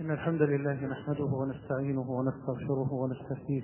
إن الحمد لله نحمده ونستعينه ونستغفره ونستهديه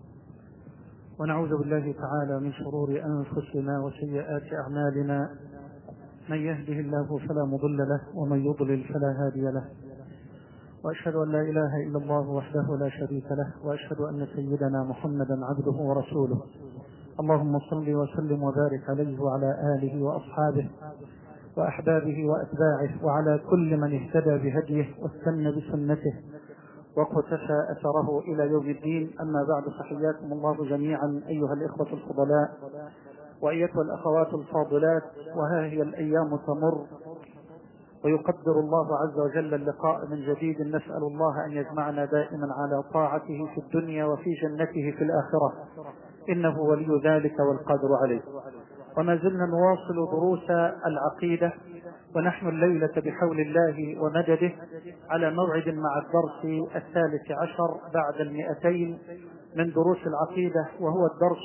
ونعوذ بالله تعالى من شرور أنفسنا وسيئات أعمالنا. من يهده الله فلا مضل له ومن يضلل فلا هادي له، وأشهد أن لا إله إلا الله وحده لا شريك له، وأشهد أن سيدنا محمدا عبده ورسوله. اللهم صل وسلم وبارك عليه وعلى آله وأصحابه وأحبابه وأتباعه وعلى كل من اهتدى بهديه واستنى بسنته واقتفى أثره إلى يوم الدين. أما بعد، فحياكم الله جميعا أيها الإخوة الفضلاء وأيتها الأخوات الفاضلات. وها هي الأيام تمر ويقدر الله عز وجل اللقاء من جديد. نسأل الله أن يجمعنا دائما على طاعته في الدنيا وفي جنته في الآخرة، إنه ولي ذلك والقادر عليه. وما زلنا نواصل دروس العقيدة، ونحن الليلة بحول الله ومدده على موعد مع الدرس 13 بعد 200 من دروس العقيدة، وهو الدرس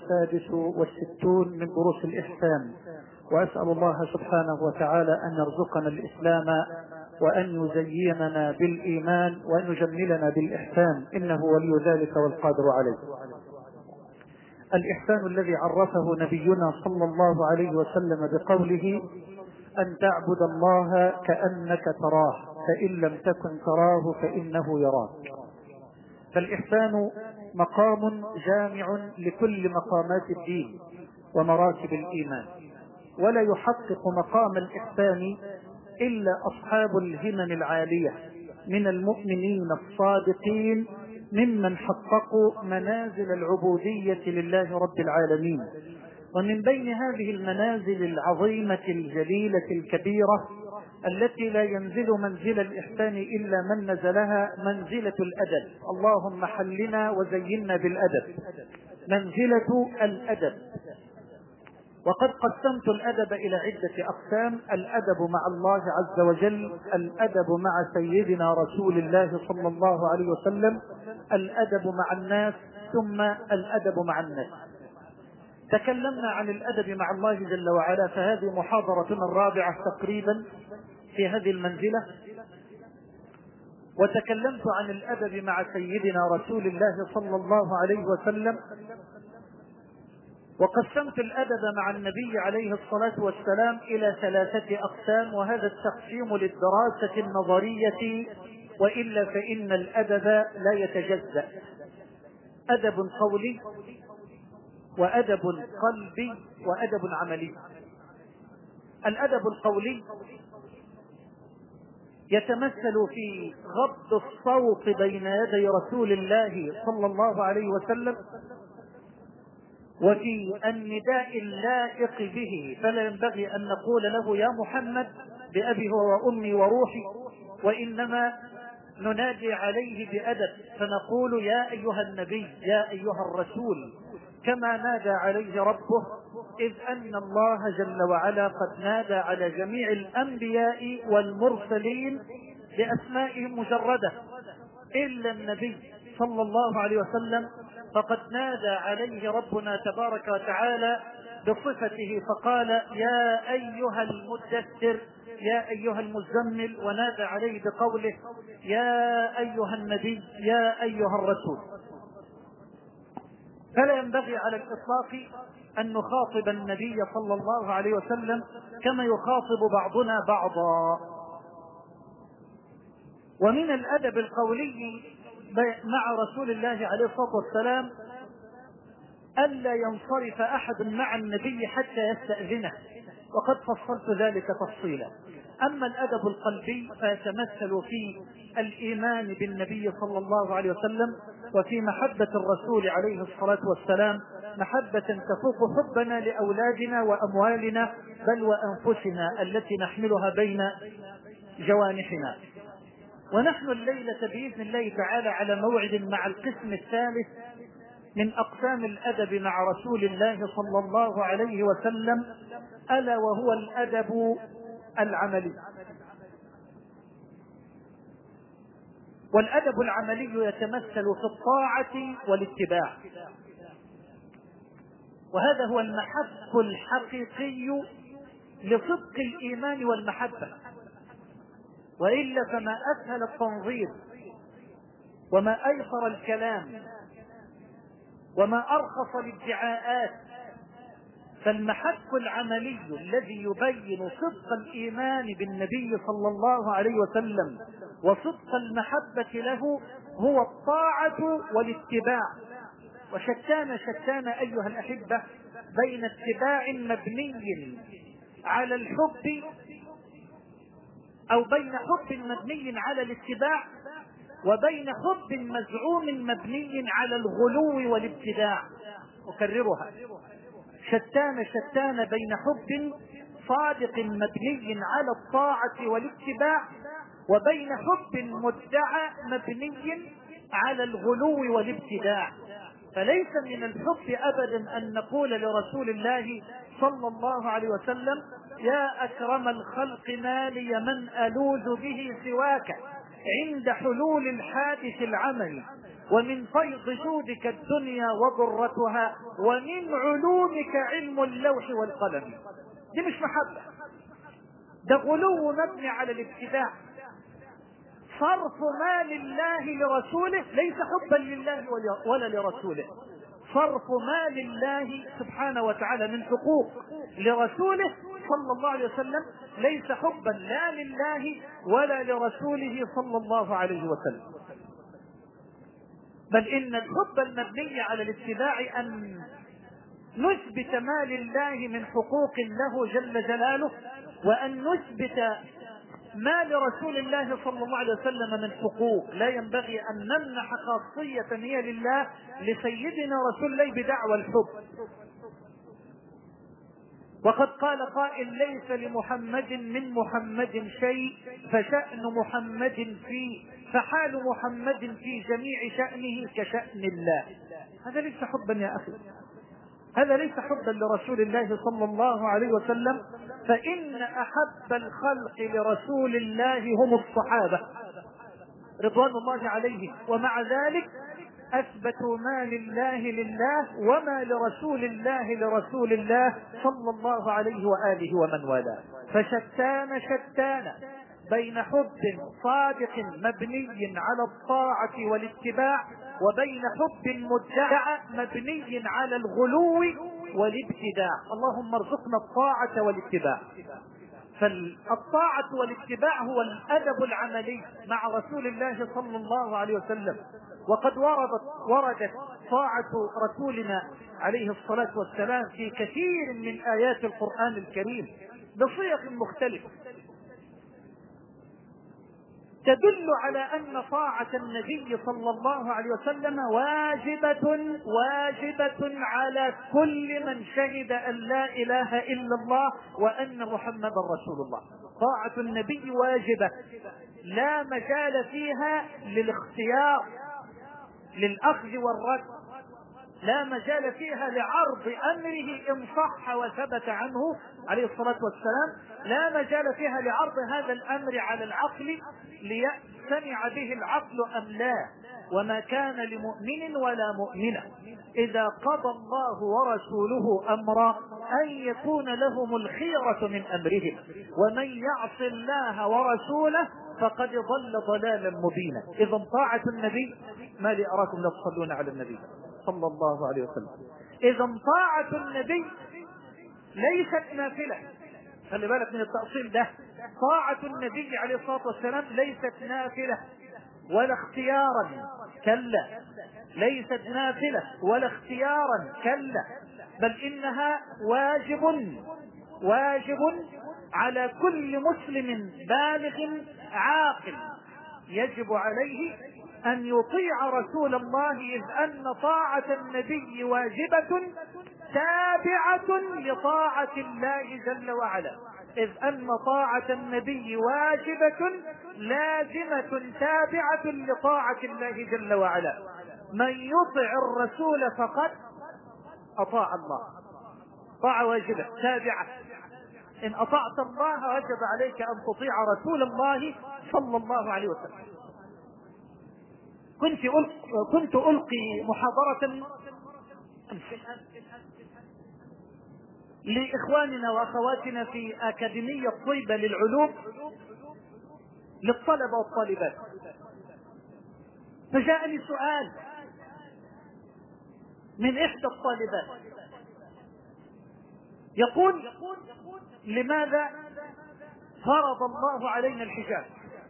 66 من دروس الإحسان. وأسأل الله سبحانه وتعالى أن يرزقنا الإسلام وأن يزيننا بالإيمان وأن يجملنا بالإحسان، إنه ولي ذلك والقادر عليه. الإحسان الذي عرفه نبينا صلى الله عليه وسلم بقوله: أن تعبد الله كأنك تراه، فإن لم تكن تراه فإنه يراك. فالإحسان مقام جامع لكل مقامات الدين ومراتب الإيمان، ولا يحقق مقام الإحسان إلا أصحاب الهمم العالية من المؤمنين الصادقين ممن حققوا منازل العبودية لله رب العالمين. ومن بين هذه المنازل العظيمة الجليلة الكبيرة التي لا ينزل منزل الإحسان إلا من نزلها منزلة الأدب. اللهم حلنا وزينا بالأدب، منزلة الأدب. وقد قسمت الأدب إلى عدة أقسام: الأدب مع الله عز وجل، الأدب مع سيدنا رسول الله صلى الله عليه وسلم، الأدب مع الناس، ثم الأدب مع الناس. تكلمنا عن الأدب مع الله جل وعلا، فهذه محاضرتنا الرابعة تقريبا في هذه المنزلة. وتكلمت عن الأدب مع سيدنا رسول الله صلى الله عليه وسلم، وقسمت الأدب مع النبي عليه الصلاة والسلام إلى 3 أقسام، وهذا التقسيم للدراسة النظرية، وإلا فإن الأدب لا يتجزأ: أدب قولي وأدب قلبي وأدب عملي. الأدب القولي يتمثل في غض الصوت بين يدي رسول الله صلى الله عليه وسلم، وفي النداء اللائق به، فلا ينبغي أن نقول له يا محمد بأبي وأمي وروحي، وإنما ننادي عليه بأدب فنقول يا أيها النبي، يا أيها الرسول، كما نادى عليه ربه، إذ أن الله جل وعلا قد نادى على جميع الأنبياء والمرسلين بأسمائهم مجردة، إلا النبي صلى الله عليه وسلم فقد نادى عليه ربنا تبارك وتعالى بصفته، فقال يا أيها المدثر، يا أيها المزمل، ونادى عليه بقوله يا أيها النبي، يا أيها الرسول. فلا ينبغي على الإطلاق أن نخاطب النبي صلى الله عليه وسلم كما يخاطب بعضنا بعضا. ومن الأدب القولي مع رسول الله عليه الصلاة والسلام ألا ينصرف أحد مع النبي حتى يستأذنه، وقد فصلت ذلك تفصيلا. أما الأدب القلبي فيتمثل في الإيمان بالنبي صلى الله عليه وسلم، وفي محبة الرسول عليه الصلاة والسلام محبة تفوق حبنا لأولادنا وأموالنا بل وأنفسنا التي نحملها بين جوانحنا. ونحن الليلة بإذن الله تعالى على موعد مع القسم الثالث من أقسام الأدب مع رسول الله صلى الله عليه وسلم، ألا وهو الأدب العملي. والأدب العملي يتمثل في الطاعة والاتباع، وهذا هو المحك الحقيقي لصدق الإيمان والمحبة. وإلا فما أسهل التنظير وما أيسر الكلام وما أرخص الادعاءات. فالمحك العملي الذي يبين صدق الإيمان بالنبي صلى الله عليه وسلم وصدق المحبة له هو الطاعة والاتباع. وشتان شتان أيها الأحبة بين اتباع مبني على الحب، أو بين حب مبني على الاتباع، وبين حب مزعوم مبني على الغلو والابتداع. أكررها: شتان شتان بين حب صادق مبني على الطاعة والاتباع، وبين حب مدعى مبني على الغلو والابتداع. فليس من الحب أبدا أن نقول لرسول الله صلى الله عليه وسلم: يا أكرم الخلق ما لي من ألوذ به سواك عند حلول الحادث العمل، ومن فيض جودك الدنيا وضرتها، ومن علومك علم اللوح والقلم. دي مش محبة، ده غلو مبني على الابتداع. صرف ما لله لرسوله ليس حبا لله ولا لرسوله. صرف ما لله سبحانه وتعالى من حقوق لرسوله صلى الله عليه وسلم ليس حبا لا لله ولا لرسوله صلى الله عليه وسلم، بل إن الحب المبني على الاتباع أن نثبت ما لله من حقوق له جل جلاله، وأن نثبت ما لرسول الله صلى الله عليه وسلم من حقوق. لا ينبغي أن نمنح خاصية هي لله لسيدنا رسول الله بدعوى الحب. وقد قال قائل: ليس لمحمد من محمد شيء، فشأن محمد فحال محمد في جميع شأنه كشأن الله. هذا ليس حبا يا أخي، هذا ليس حبا لرسول الله صلى الله عليه وسلم. فإن أحب الخلق لرسول الله هم الصحابة رضوان الله عليهم، ومع ذلك أثبتوا ما لله لله وما لرسول الله لرسول الله صلى الله عليه وآله ومن والاه. فشتان شتان بين حب صادق مبني على الطاعة والاتباع، وبين حب مدعى مبني على الغلو والابتداع. اللهم ارزقنا الطاعة والاتباع. فالطاعة والاتباع هو الأدب العملي مع رسول الله صلى الله عليه وسلم. وقد وردت طاعة رسولنا عليه الصلاة والسلام في كثير من آيات القرآن الكريم بصيغ مختلفة تدل على أن طاعة النبي صلى الله عليه وسلم واجبة على كل من شهد أن لا إله إلا الله وأن محمدا رسول الله. طاعة النبي واجبة، لا مجال فيها للاختيار للأخذ والرد، لا مجال فيها لعرض أمره إن صح وثبت عنه عليه الصلاة والسلام، لا مجال فيها لعرض هذا الأمر على العقل ليستمع به العقل أم لا. وما كان لمؤمن ولا مؤمنة إذا قضى الله ورسوله أمرا أن يكون لهم الخيرة من أمرهم، ومن يعص الله ورسوله فقد ضل ضلالا مبينا. إذا طاعة النبي، ما لي أراكم لا تصلون على النبي صلى الله عليه وسلم. إذا طاعة النبي ليست نافلة، خلي بالك من التأصيل ده. طاعة النبي عليه الصلاة والسلام ليست نافلة ولا اختيارا، كلا، ليست نافلة ولا اختيارا، كلا، بل إنها واجب على كل مسلم بالغ عاقل. يجب عليه أن يطيع رسول الله، إذ أن طاعة النبي واجبة تابعة لطاعة الله جل وعلا، إذ أن طاعة النبي واجبة لازمة تابعة لطاعة الله جل وعلا. من يطع الرسول فقد أطاع الله، طاعة واجبة تابعة. إن أطعت الله وجب عليك أن تطيع رسول الله صلى الله عليه وسلم. كنت ألقي محاضرة لإخواننا وأخواتنا في أكاديمية طيبة للعلوم للطلبة والطالبات. فجاءني سؤال من إحدى الطالبات يقول: لماذا فرض الله علينا الحجاب؟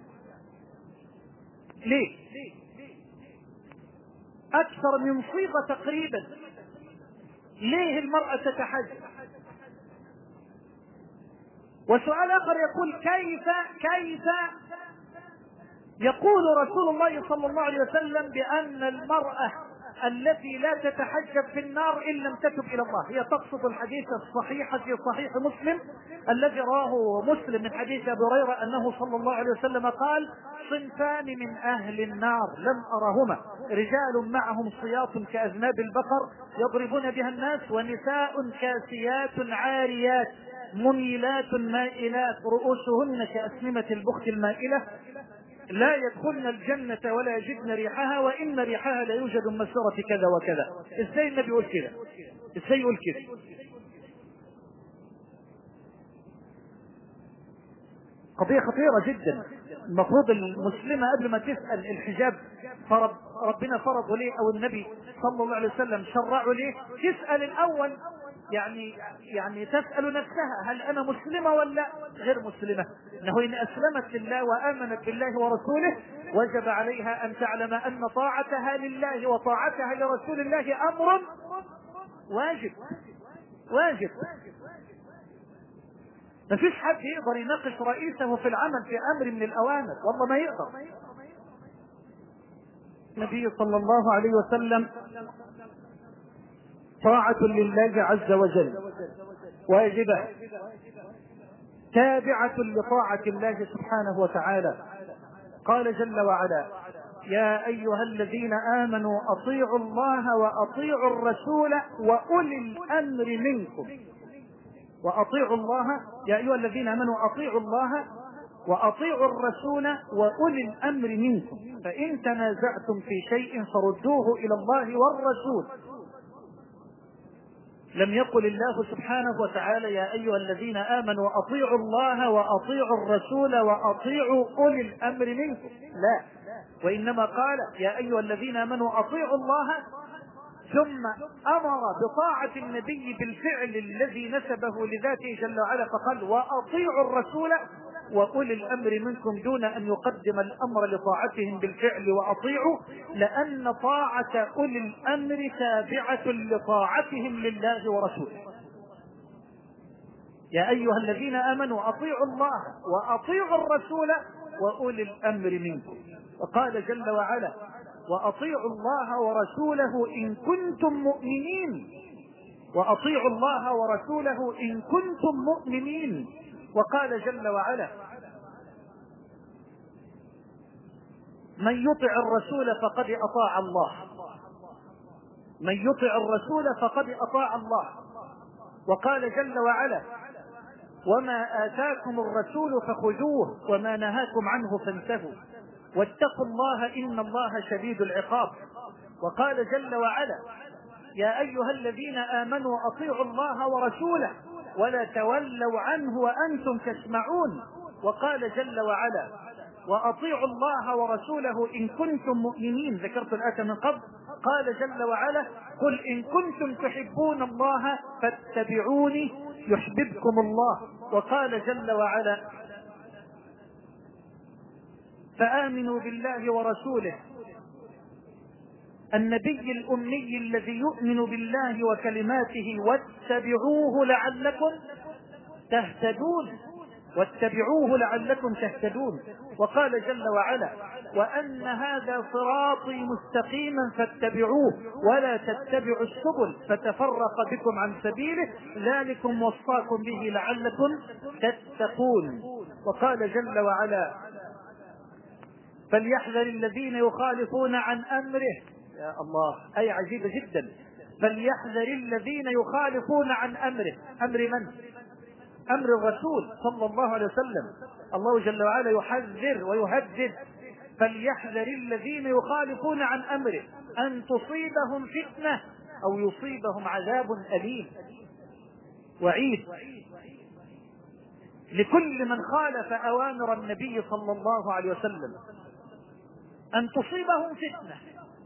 ليه؟ أكثر من صيغة تقريبا. ليه المرأة تتحجب؟ وسؤال آخر يقول: كيف يقول رسول الله صلى الله عليه وسلم بأن المرأة التي لا تتحجب في النار إن لم تتب إلى الله؟ هي تقصد الحديث الصحيح في صحيح مسلم الذي رواه مسلم من حديث أبي هريرة أنه صلى الله عليه وسلم قال: صنفان من أهل النار لم أرهما، رجال معهم صياط كأذناب البقر يضربون بها الناس، ونساء كاسيات عاريات مميلات مائلات رؤوسهن كأسنمة البخت المائلة لا يدخلن الجنة ولا يجدن ريحها وإن ريحها لا يوجد من مسيرة كذا وكذا. ازاي النبي يقول كده؟ ازاي يقول كده؟ قضية خطيرة جدا. المفروض المسلمة قبل ما تسأل الحجاب ربنا فرضه ليه او النبي صلى الله عليه وسلم شرعه ليه، تسأل الاول، يعني تسأل نفسها: هل انا مسلمة ولا غير مسلمة؟ انه ان اسلمت لله وامنت بالله ورسوله وجب عليها ان تعلم ان طاعتها لله وطاعتها لرسول الله امر واجب. ما فيش حد يقدر يناقش رئيسه في العمل في امر من الاوامر، والله ما يقدر. النبي صلى الله عليه وسلم طاعة لله عز وجل واجبة تابعة لطاعة الله سبحانه وتعالى. قال جل وعلا: يا أيها الذين آمنوا أطيعوا الله وأطيعوا الرسول وأولي الأمر منكم. وأطيعوا الله، يا أيها الذين آمنوا أطيعوا الله وأطيعوا الرسول وأولي الأمر منكم، فإن تنازعتم في شيء فردوه إلى الله والرسول. لم يقل الله سبحانه وتعالى: يا أيها الذين آمنوا أطيعوا الله وأطيعوا الرسول وأطيعوا أولي الأمر منكم، لا، وإنما قال: يا أيها الذين آمنوا أطيعوا الله، ثم أمر بطاعة النبي بالفعل الذي نسبه لذاته جل وعلا، فقال: وأطيعوا الرسول وأولي الأمر منكم، دون أن يقدم الأمر لطاعتهم بالفعل وأطيعوا، لأن طاعة أولي الأمر تابعة لطاعتهم لله ورسوله. يا أيها الذين آمنوا أطيعوا الله وأطيعوا الرسول وأولي الأمر منكم. وقال جل وعلا: وأطيعوا الله ورسوله إن كنتم مؤمنين. وأطيعوا الله ورسوله إن كنتم مؤمنين. وقال جل وعلا: من يطع الرسول فقد أطاع الله. من يطع الرسول فقد أطاع الله. وقال جل وعلا: وما آتاكم الرسول فخذوه وما نهاكم عنه فانتهوا واتقوا الله إن الله شديد العقاب. وقال جل وعلا: يا أيها الذين آمنوا أطيعوا الله ورسوله ولا تولوا عنه وأنتم تسمعون. وقال جل وعلا: وأطيعوا الله ورسوله إن كنتم مؤمنين. ذكرت الآية من قبل. قال جل وعلا: قل إن كنتم تحبون الله فاتبعوني يحببكم الله. وقال جل وعلا: فآمنوا بالله ورسوله النبي الأمي الذي يؤمن بالله وكلماته واتبعوه لعلكم تهتدون. واتبعوه لعلكم تهتدون. وقال جل وعلا: وأن هذا صراطي مستقيما فاتبعوه ولا تتبعوا السبل فتفرق بكم عن سبيله ذلكم وصاكم به لعلكم تتقون. وقال جل وعلا: فليحذر الذين يخالفون عن أمره. يا الله، آية عجيبة جدا. فليحذر الذين يخالفون عن أمره. أمر من؟ أمر الرسول صلى الله عليه وسلم. الله جل وعلا يحذر ويهدد: فليحذر الذين يخالفون عن أمره أن تصيبهم فتنة أو يصيبهم عذاب أليم. وعيد. لكل من خالف أوامر النبي صلى الله عليه وسلم أن تصيبهم فتنة.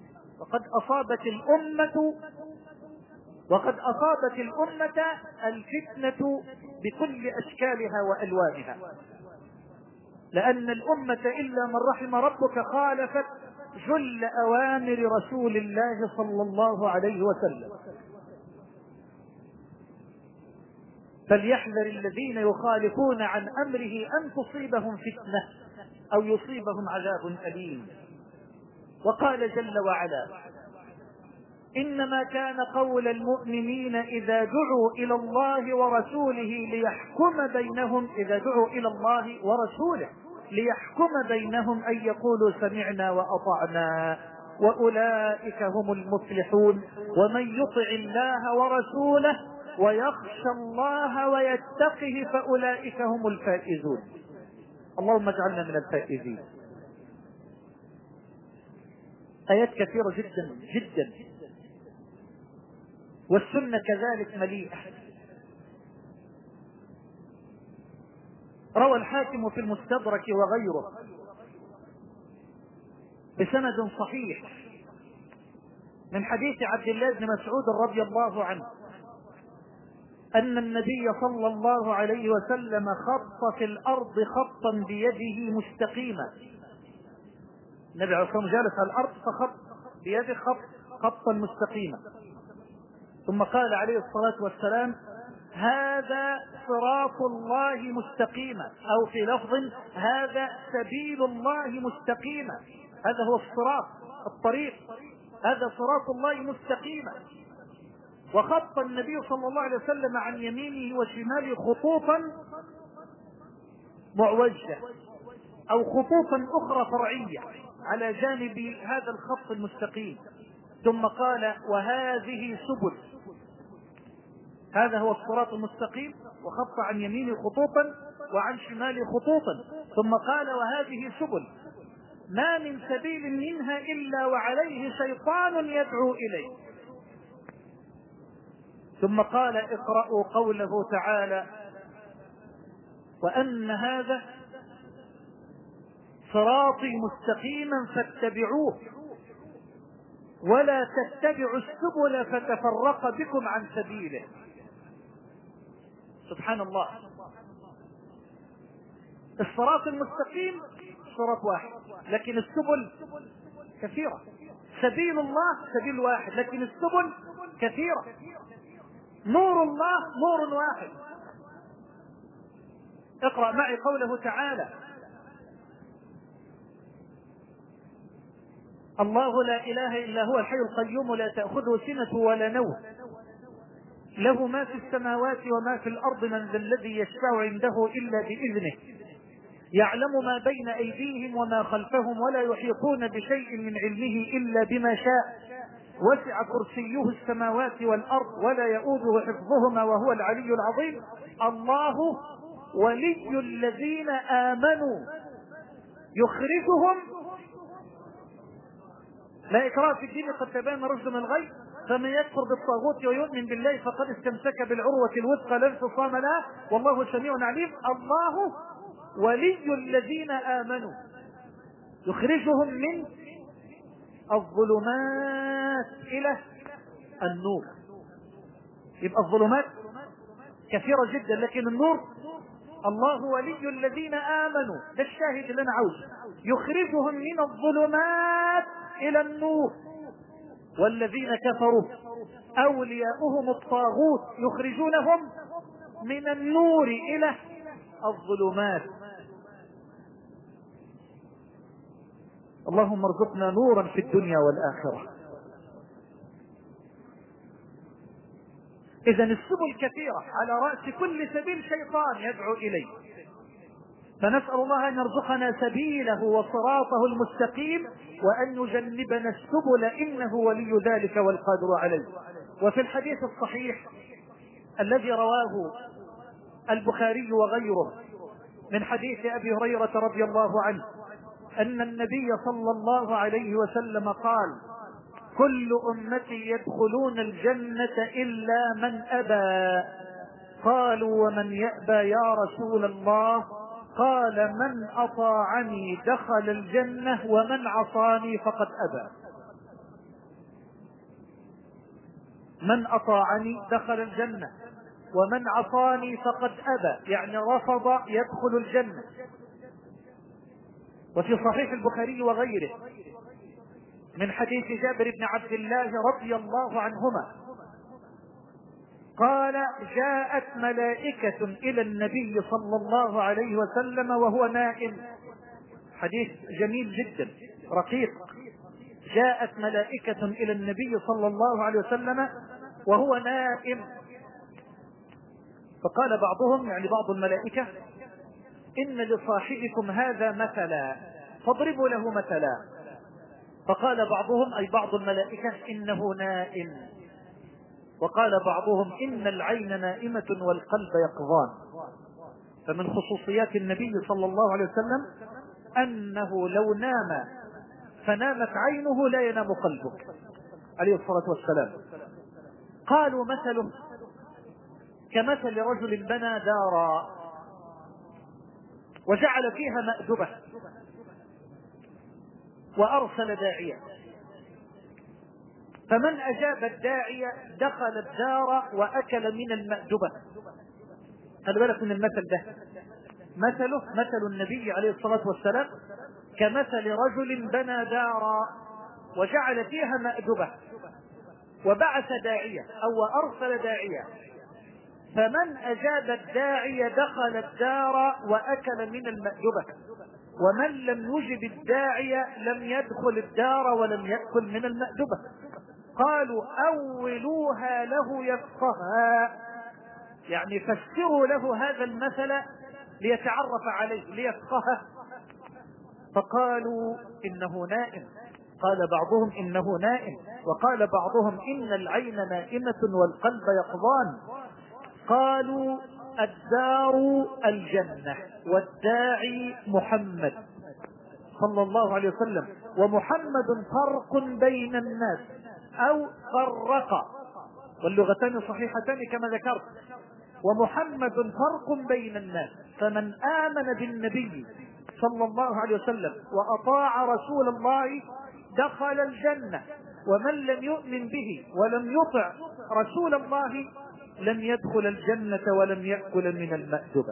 وقد أصابت الأمة الفتنة بكل أشكالها وألوانها، لأن الأمة إلا من رحم ربك خالفت جل أوامر رسول الله صلى الله عليه وسلم. فليحذر الذين يخالفون عن أمره أن تصيبهم فتنة أو يصيبهم عذاب أليم. وقال جل وعلا: إنما كان قول المؤمنين إذا دعوا إلى الله ورسوله ليحكم بينهم أن يقولوا سمعنا وأطعنا وأولئك هم المفلحون. ومن يطع الله ورسوله ويخشى الله ويتقه فأولئك هم الفائزون. اللهم اجعلنا من الفائزين. آيات كثيرة جدا جدا، والسنة كذلك مليئة. روى الحاكم في المستدرك وغيره بسند صحيح من حديث عبد الله بن مسعود رضي الله عنه أن النبي صلى الله عليه وسلم خط في الأرض خطا بيده مستقيما. النبي عليه الصلاة والسلام جالس على الأرض فخط بيده خطا مستقيما، ثم قال عليه الصلاة والسلام: هذا صراط الله مستقيما، أو في لفظ: هذا سبيل الله مستقيما. هذا هو الطريق، هذا صراط الله مستقيما. وخط النبي صلى الله عليه وسلم عن يمينه وشماله خطوطا معوجة أو خطوطا أخرى فرعية على جانب هذا الخط المستقيم، ثم قال: وهذه سبل. هذا هو الصراط المستقيم، وخط عن يمينه خطوطا وعن شماله خطوطا، ثم قال: وهذه سبل ما من سبيل منها إلا وعليه شيطان يدعو إليه. ثم قال: اقرأوا قوله تعالى: وأن هذا صراطي مستقيما فاتبعوه ولا تتبعوا السبل فتفرق بكم عن سبيله. سبحان الله. الصراط المستقيم صراط واحد، لكن السبل كثيرة. سبيل الله سبيل واحد، لكن السبل كثيرة. نور الله نور واحد. اقرأ معي قوله تعالى: الله لا إله إلا هو الحي القيوم لا تأخذه سنة ولا نوم له ما في السماوات وما في الأرض من ذا الذي يشفع عنده إلا بإذنه يعلم ما بين أيديهم وما خلفهم ولا يحيطون بشيء من علمه إلا بما شاء وسع كرسيه السماوات والأرض ولا يؤوده حفظهما وهو العلي العظيم. الله ولي الذين آمنوا يخرجهم، لا إكراه في الدين قد تبين الرشد من الغي، فمن يكفر بالطاغوت ويؤمن بالله فقد استمسك بالعروة الوثقى لا انفصام لها والله سميع عليم. الله ولي الذين آمنوا يخرجهم من الظلمات إلى النور. يبقى الظلمات كثيرة جدا، لكن النور الله ولي الذين آمنوا، ده الشاهد اللي أنا عاوزه، يخرجهم من الظلمات إلى النور. والذين كفروا أولياؤهم الطاغوت يخرجونهم من النور إلى الظلمات. اللهم ارزقنا نورا في الدنيا والآخرة. إذن السبل كثيرة، على رأس كل سبيل شيطان يدعو إليه، فنسأل الله أن يرزقنا سبيله وصراطه المستقيم وأن يجنبنا السبل إنه ولي ذلك والقادر عليه. وفي الحديث الصحيح الذي رواه البخاري وغيره من حديث أبي هريرة رضي الله عنه أن النبي صلى الله عليه وسلم قال: كل أمتي يدخلون الجنة إلا من أبى. قالوا ومن يأبى يا رسول الله؟ قال من أطاعني دخل الجنة ومن عصاني فقد أبى. من أطاعني دخل الجنة ومن عصاني فقد أبى، يعني رفض يدخل الجنة. وفي صحيح البخاري وغيره من حديث جابر بن عبد الله رضي الله عنهما قال جاءت ملائكة إلى النبي صلى الله عليه وسلم وهو نائم. حديث جميل جدا رقيق. جاءت ملائكة إلى النبي صلى الله عليه وسلم وهو نائم، فقال بعضهم، يعني بعض الملائكة: إن لصاحبكم هذا مثلا فاضربوا له مثلا. فقال بعضهم، أي بعض الملائكة: إنه نائم. وقال بعضهم: إن العين نائمة والقلب يقظان. فمن خصوصيات النبي صلى الله عليه وسلم أنه لو نام فنامت عينه لا ينام قلبه عليه الصلاة والسلام. قالوا مثله كمثل رجل بنى دارا وجعل فيها مأدبة وأرسل داعية، فمن أجاب الداعية دخل الدار وأكل من المأدبة. خلي بالك من المثل ده، مثله مثل النبي عليه الصلاة والسلام كمثل رجل بنى دارا وجعل فيها مأدبة وبعث داعية أو أرسل داعية، فمن أجاب الداعية دخل الدار وأكل من المأدبة، ومن لم يجب الداعية لم يدخل الدار ولم يأكل من المأدبة. قالوا أولوها له يفقهها، يعني فسروا له هذا المثل ليتعرف عليه ليفقهه. فقالوا إنه نائم. قال بعضهم إنه نائم، وقال بعضهم إن العين نائمة والقلب يقظان. قالوا الدار الجنة والداعي محمد صلى الله عليه وسلم، ومحمد فرق بين الناس أو فرق، واللغتان صحيحتان كما ذكرت. ومحمد فرق بين الناس، فمن آمن بالنبي صلى الله عليه وسلم وأطاع رسول الله دخل الجنة، ومن لم يؤمن به ولم يطع رسول الله لم يدخل الجنة ولم يأكل من المأدبة.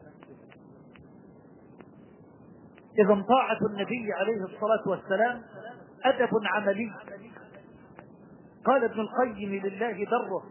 إذا طاعة النبي عليه الصلاة والسلام أدب عملي. قال ابن القيم لله دره: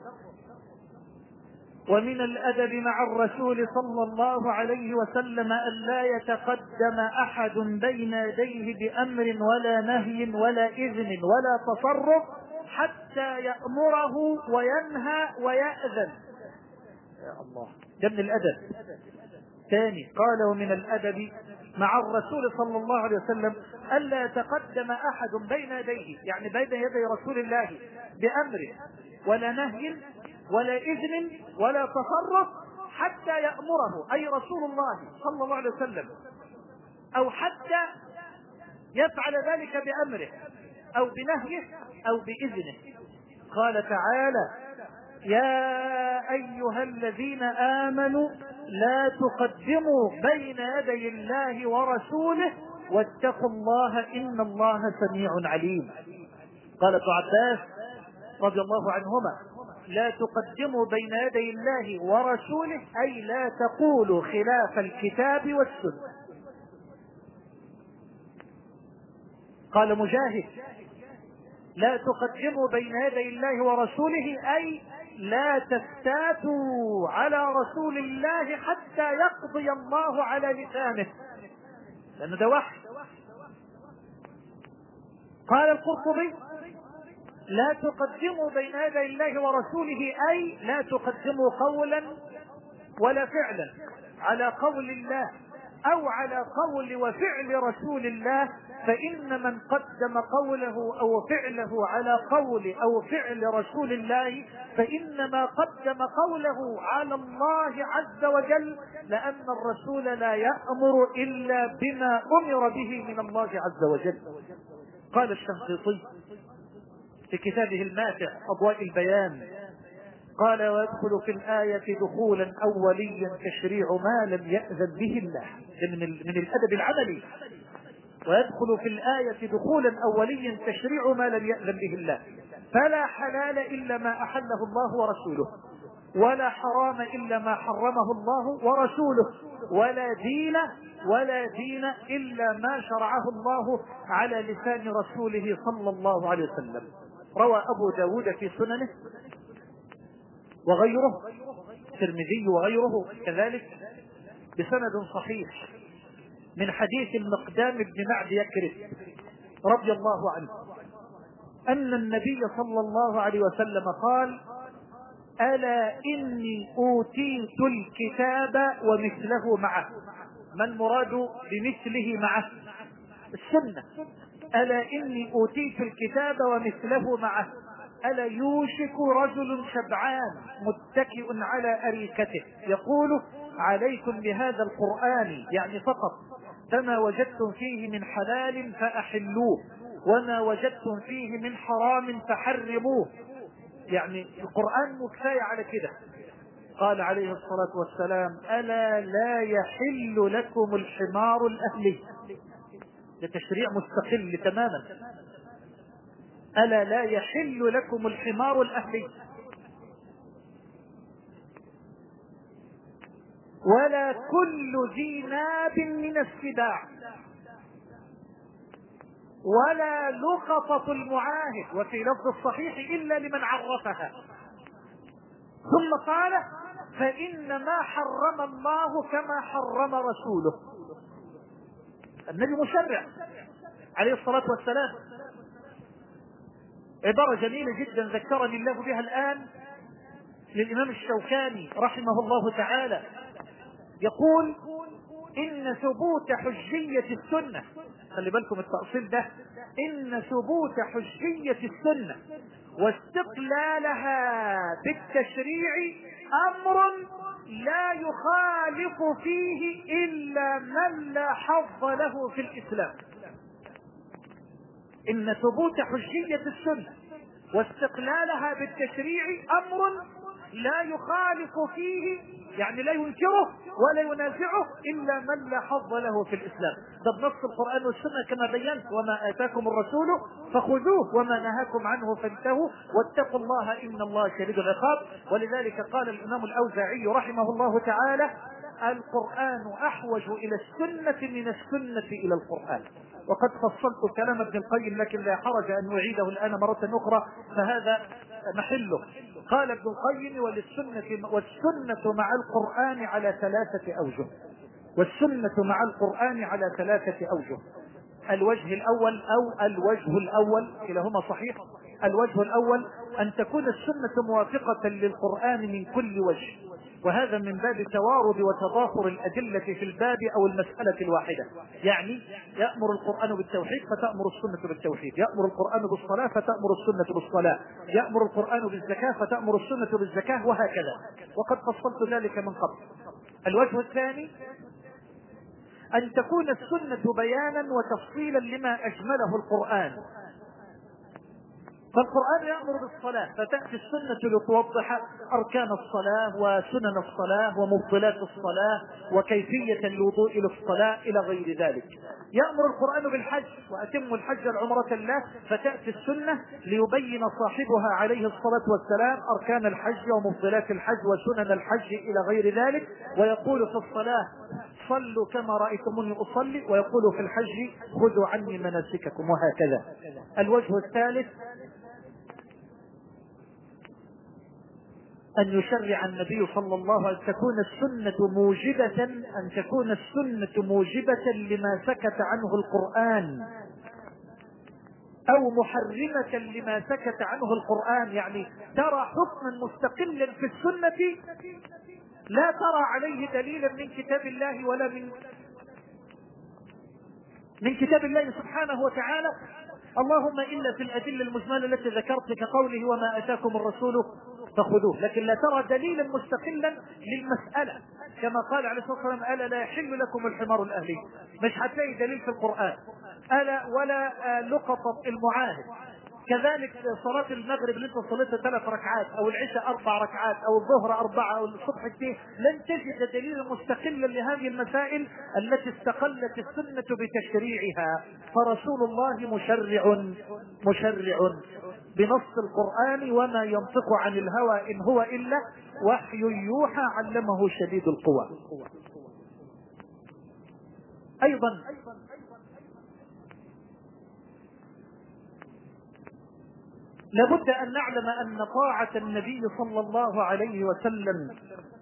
ومن الأدب مع الرسول صلى الله عليه وسلم أن لا يتقدم أحد بين يديه بأمر ولا نهي ولا إذن ولا تصرف حتى يأمره وينهى ويأذن. يا الله، ده من الأدب. ثاني قال: ومن الأدب مع الرسول صلى الله عليه وسلم ألا يتقدم أحد بين يديه، يعني بين يدي رسول الله بأمر ولا نهي ولا إذن ولا تصرف حتى يأمره، أي رسول الله صلى الله عليه وسلم، أو حتى يفعل ذلك بأمره أو بنهيه أو بإذنه. قال تعالى: يا أيها الذين آمنوا لا تقدموا بين يدي الله ورسوله واتقوا الله إن الله سميع عليم. قال ابن عباس رضي الله عنهما: لا تقدموا بين يدي الله ورسوله أي لا تقولوا خلاف الكتاب والسنة. قال مجاهد: لا تقدموا بين يدي الله ورسوله أي لا تفتاتوا على رسول الله حتى يقضي الله على لسانه، لأنه ده وحي. قال القرطبي: لا تقدموا بين يدي الله ورسوله أي لا تقدموا قولا ولا فعلا على قول الله أو على قول وفعل رسول الله، فإن من قدم قوله أو فعله على قول أو فعل رسول الله فإنما قدم قوله على الله عز وجل، لأن الرسول لا يأمر إلا بما أمر به من الله عز وجل. قال الشنقيطي في كتابه الماتع أضواء البيان: قال ويدخل في الآية دخولا أوليا تشريع ما لم يأذن به الله. من الأدب العملي. ويدخل في الآية دخولا أوليا تشريع ما لم يأذن به الله. فلا حلال إلا ما أحله الله ورسوله، ولا حرام إلا ما حرمه الله ورسوله، ولا دين إلا ما شرعه الله على لسان رسوله صلى الله عليه وسلم. روى أبو داود في سننه وغيره، الترمذي وغيره كذلك بسند صحيح من حديث المقدام بن معد يكرب رضي الله عنه أن النبي صلى الله عليه وسلم قال: ألا إني أوتيت الكتاب ومثله معه. ما المراد بمثله معه؟ السنة. ألا إني أوتيت الكتاب ومثله معه. ألا يوشك رجل شبعان متكئ على أريكته يقول: عليكم بهذا القرآن، يعني فقط، فما وجدتم فيه من حلال فأحلوه، وما وجدتم فيه من حرام فحرموه. يعني القرآن مكفاية على كده. قال عليه الصلاة والسلام: ألا لا يحل لكم الحمار الأهلي. ده تشريع مستقل تماما. ألا لا يحل لكم الحمار الأهلي ولا كل ذي ناب من السباع ولا لقطة المعاهد، وفي لفظ الصحيح إلا لمن عرفها. ثم قال: فإنما حرم الله كما حرم رسوله. النبي مشرع عليه الصلاة والسلام. عبارة جميلة جدا ذكرني الله بها الآن للإمام الشوكاني رحمه الله تعالى، يقول: إن ثبوت حجية السنة، خلي بالكم التأصيل ده، إن ثبوت حجية السنة واستقلالها بالتشريع أمر لا يخالف فيه إلا من لا حظ له في الإسلام. إن ثبوت حجية السنة واستقلالها بالتشريع أمر لا يخالف فيه، يعني لا ينكره ولا ينازعه إلا من لا حظ له في الإسلام. ده بنص القرآن والسنة كما بينت: وما آتاكم الرسول فخذوه وما نهاكم عنه فانتهوا واتقوا الله إن الله شديد العقاب. ولذلك قال الإمام الأوزاعي رحمه الله تعالى: القرآن أحوج إلى السنة من السنة إلى القرآن. وقد فصلت كلام ابن القيم، لكن لا حرج أن أعيده الآن مرة أخرى فهذا محله. قال ابن القيم: والسنة مع القرآن على 3 أوجه. والسنة مع القرآن على 3 أوجه. الوجه الأول كلاهما صحيح. الوجه الأول أن تكون السنة موافقة للقرآن من كل وجه، وهذا من باب توارد وتضافر الأدلة في الباب أو المسألة الواحدة. يعني يأمر القرآن بالتوحيد فتأمر السنة بالتوحيد، يأمر القرآن بالصلاة فتأمر السنة بالصلاة، يأمر القرآن بالزكاة فتأمر السنة بالزكاة، وهكذا. وقد فصلت ذلك من قبل. الوجه الثاني أن تكون السنة بيانا وتفصيلا لما أجمله القرآن. فالقرآن يأمر بالصلاة فتأتي السنة لتوضح أركان الصلاة وسنن الصلاة ومبطلات الصلاة وكيفية الوضوء للصلاة إلى غير ذلك. يأمر القرآن بالحج: وأتم الحج العمرة لله، فتأتي السنة ليبين صاحبها عليه الصلاة والسلام أركان الحج ومبطلات الحج وسنن الحج إلى غير ذلك. ويقول في الصلاة: صلوا كما رأيتموني أصلي، ويقول في الحج: خذوا عني مناسككم، وهكذا. الوجه الثالث أن يشرع النبي صلى الله عليه وسلم أن تكون السنة موجبة لما سكت عنه القرآن أو محرمة لما سكت عنه القرآن. يعني ترى حكما مستقلا في السنة لا ترى عليه دليلا من كتاب الله ولا من كتاب الله سبحانه وتعالى، اللهم إلا في الأدلة المجملة التي ذكرت كقوله: وما أتاكم الرسول فخذوه. لكن لا ترى دليلا مستقلا للمسألة، كما قال عليه الصلاة والسلام: ألا لا يحل لكم الحمار الأهلي. مش هتلاقي دليل في القرآن. ألا ولا لقطة المعاهد، كذلك صلاة المغرب اللي انت صليتها 3 ركعات، او العشاء 4 ركعات، او الظهر 4، او الصبح 2، لن تجد دليلا مستقلا لهذه المسائل التي استقلت السنة بتشريعها. فرسول الله مشرع بنص القرآن: وما ينطق عن الهوى إن هو إلا وحي يوحى علمه شديد القوى. أيضا لابد أن نعلم أن طاعة النبي صلى الله عليه وسلم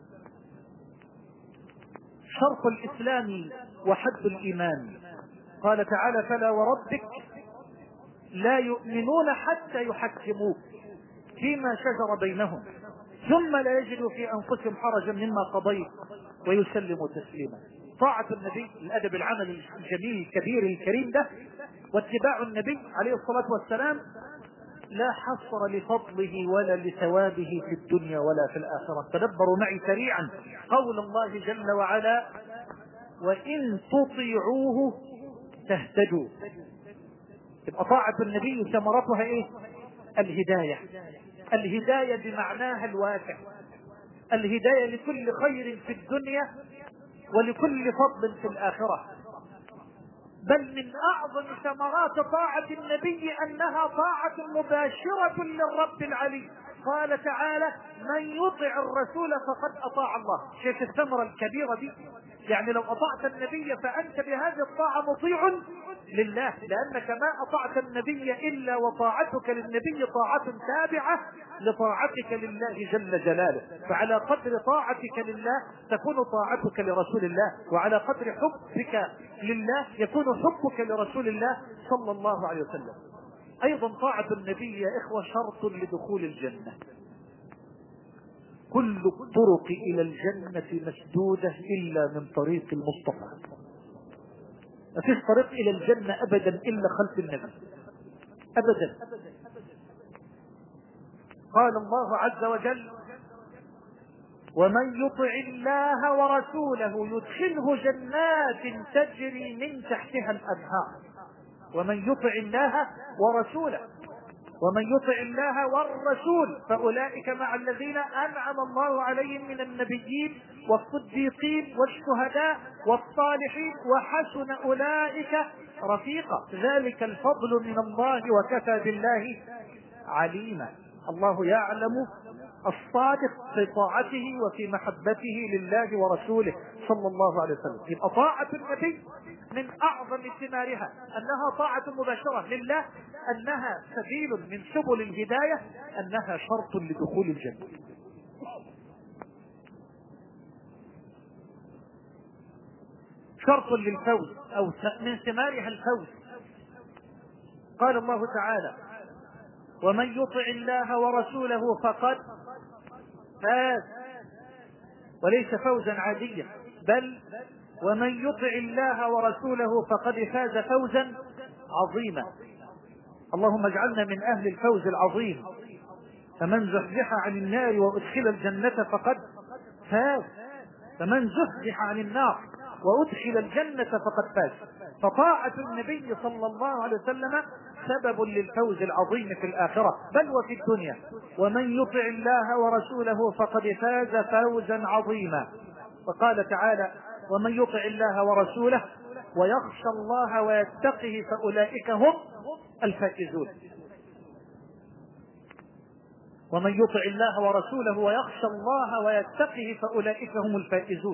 شرط الإسلام وحد الإيمان. قال تعالى: فلا وربك لا يؤمنون حتى يحكموك فيما شجر بينهم ثم لا يجدوا في أنفسهم حرجا مما قضيت ويسلموا تسليما. طاعة النبي، الأدب العملي الجميل الكبير الكريم ده، واتباع النبي عليه الصلاة والسلام لا حصر لفضله ولا لثوابه في الدنيا ولا في الآخرة. تدبروا معي سريعا قول الله جل وعلا: وإن تطيعوه تهتدوا. يبقى طاعة النبي ثمرتها ايه؟ الهداية. الهداية بمعناها الواسع، الهداية لكل خير في الدنيا ولكل فضل في الآخرة. بل من أعظم ثمرات طاعة النبي أنها طاعة مباشرة للرب العلي. قال تعالى: من يطع الرسول فقد أطاع الله. شايف الثمرة الكبيرة دي؟ يعني لو أطعت النبي فأنت بهذه الطاعة مطيع لله، لأنك ما أطعت النبي إلا وطاعتك للنبي طاعة تابعة لطاعتك لله جل جلاله. فعلى قدر طاعتك لله تكون طاعتك لرسول الله، وعلى قدر حبك لله يكون حبك لرسول الله صلى الله عليه وسلم. أيضا طاعة النبي يا إخوة شرط لدخول الجنة. كل الطرق إلى الجنة مسدودة إلا من طريق المصطفى. ما فيش طريق إلى الجنة أبدا إلا خلف النبي، أبدا. قال الله عز وجل: ومن يطع الله ورسوله يدخله جنات تجري من تحتها الأنهار. ومن يطع الله ورسوله، ومن يطع الله والرسول فأولئك مع الذين أنعم الله عليهم من النبيين والصديقين والشهداء والصالحين وحسن أولئك رفيقا. ذلك الفضل من الله وكفى بالله عليما. الله يعلم الصادق في طاعته وفي محبته لله ورسوله صلى الله عليه وسلم. يبقى طاعة النبي من أعظم ثمارها أنها طاعة مباشرة لله، أنها سبيل من سبل الهداية، أنها شرط لدخول الجنة. شرط للفوز أو من ثمارها الفوز. قال الله تعالى: ومن يطع الله ورسوله فقد فاز. وليس فوزا عاديا، بل ومن يطع الله ورسوله فقد فاز فوزا عظيما. اللهم اجعلنا من أهل الفوز العظيم. فمن زحزح عن النار وأدخل الجنة فقد فاز. فمن زحزح عن النار وأدخل الجنة فقد فاز. فطاعة النبي صلى الله عليه وسلم سبب للفوز العظيم في الآخرة بل وفي الدنيا. ومن يطع الله ورسوله فقد فاز فوزا عظيما. وقال تعالى: ومن يطع الله ورسوله ويخشى الله ويتقه فأولئك هم الفائزون. ومن يطع الله ورسوله ويخشى الله ويتقه فأولئك هم الفائزون.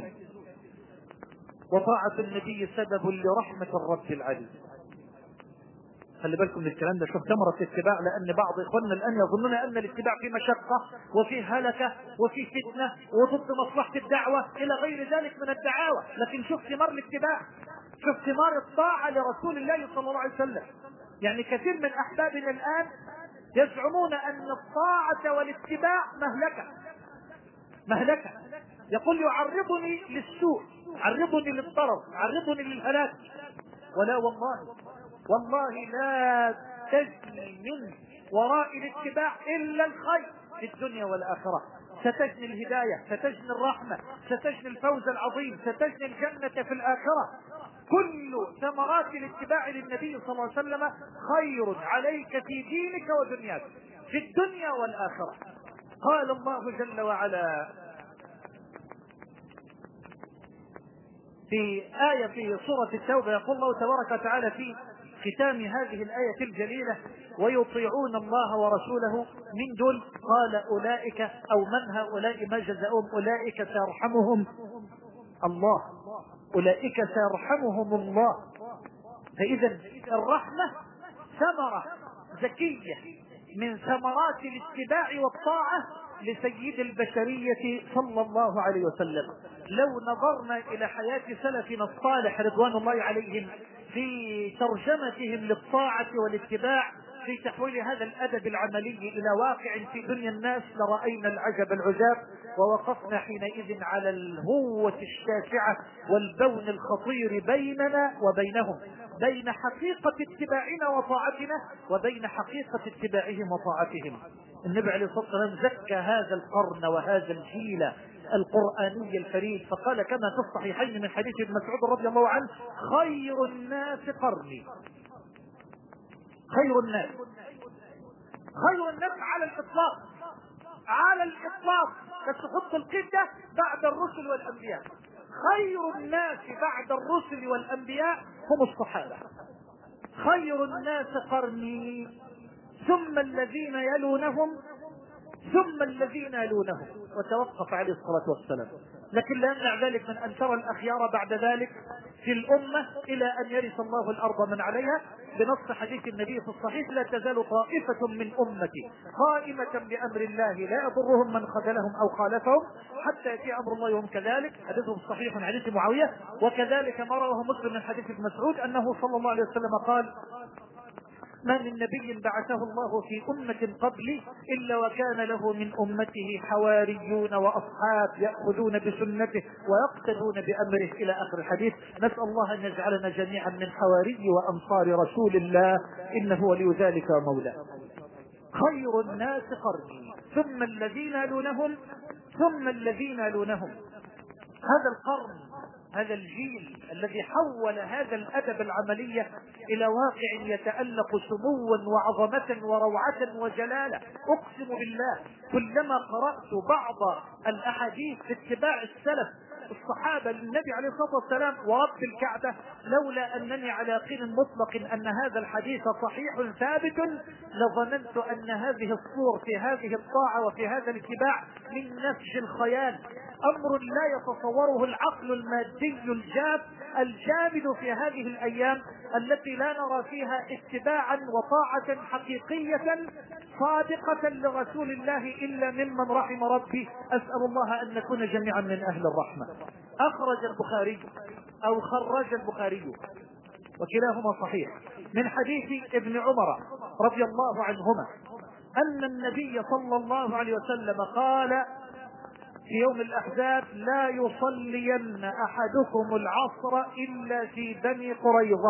وطاعة النبي سبب لرحمة الرب العلي. خلي بالكم من الكلام ده. شوف ثمرة الاتباع، لأن بعض إخواننا الآن يظنون أن الاتباع في مشقة وفي هلكة وفي فتنة وضد مصلحة الدعوة إلى غير ذلك من الدعاوى. لكن شوف ثمار الاتباع، شوف ثمار الطاعة لرسول الله صلى الله عليه وسلم. يعني كثير من أحبابنا الآن يزعمون أن الطاعة والاتباع مهلكة. يقول: يعرضني للسوء، يعرضني للضرر، يعرضني للهلاك. ولا والله لا تجني من وراء الاتباع إلا الخير في الدنيا والآخرة. ستجني الهداية، ستجني الرحمة، ستجني الفوز العظيم، ستجني الجنة في الآخرة. كل ثمرات الاتباع للنبي صلى الله عليه وسلم خير عليك في دينك ودنياك، في الدنيا والآخرة. قال الله جل وعلا في آية في سورة التوبة، يقول الله تبارك وتعالى في ختام هذه الآية الجليلة: ويطيعون الله ورسوله من دول. قال أولئك أو من هؤلاء ما جزاؤهم؟ أولئك سيرحمهم الله، أولئك سيرحمهم الله. فإذا الرحمة ثمرة زكية من ثمرات الاتباع والطاعة لسيد البشرية صلى الله عليه وسلم. لو نظرنا إلى حياة سلفنا الصالح رضوان الله عليهم في ترجمتهم للطاعة والاتباع في تحويل هذا الأدب العملي إلى واقع في دنيا الناس، لرأينا العجب العجاب، ووقفنا حينئذ على الهوة الشاسعة والبون الخطير بيننا وبينهم، بين حقيقة اتباعنا وطاعتنا وبين حقيقة اتباعهم وطاعتهم. النبي عليه الصلاة والسلام زكى هذا القرن وهذا الجيل القرآني الفريد، فقال كما في الصحيحين من حديث ابن مسعود رضي الله عنه: خير الناس قرني. خير الناس، خير الناس على الإطلاق، على الإطلاق، بس تحط القيد ده بعد الرسل والأنبياء. خير الناس بعد الرسل والأنبياء هم الصحابة. خير الناس قرني ثم الذين يلونهم ثم الذين يلونهم، وتوقف عليه الصلاة والسلام. لكن لا يمنع ذلك من أن ترى الأخيار بعد ذلك في الأمة إلى أن يرث الله الأرض من عليها، بنص حديث النبي في الصحيح: لا تزال طائفة من أمتي قائمة بأمر الله لا يضرهم من خذلهم أو خالفهم حتى يأتي أمر الله وهم كذلك. حديثه صحيح من حديث معاوية. وكذلك ما رواه مسلم من حديث ابن مسعود أنه صلى الله عليه وسلم قال: ما من نبي بعثه الله في أمة قبلي إلا وكان له من أمته حواريون وأصحاب يأخذون بسنته ويقتدون بأمره، إلى آخر الحديث. نسأل الله أن يجعلنا جميعا من حواري وأنصار رسول الله، إنه ولي ذلك ومولاه. خير الناس قرني ثم الذين يلونهم ثم الذين يلونهم. هذا القرن، هذا الجيل الذي حول هذا الأدب العملي إلى واقع يتألق سموا وعظمة وروعة وجلالة. أقسم بالله كلما قرأت بعض الأحاديث في اتباع السلف الصحابة للنبي عليه الصلاة والسلام ورب الكعبة، لولا أنني على يقين مطلق أن هذا الحديث صحيح ثابت لظننت أن هذه الصور في هذه الطاعة وفي هذا الاتباع من نسج الخيال، أمر لا يتصوره العقل المادي الجاف الجامد في هذه الأيام التي لا نرى فيها اتباعا وطاعة حقيقية صادقة لرسول الله إلا ممن رحم ربي. أسأل الله أن نكون جميعا من أهل الرحمة. أخرج البخاري أو خرج البخاري وكلاهما صحيح من حديث ابن عمر رضي الله عنهما أن النبي صلى الله عليه وسلم قال في يوم الأحزاب: لا يصلين أحدكم العصر إلا في بني قريظة.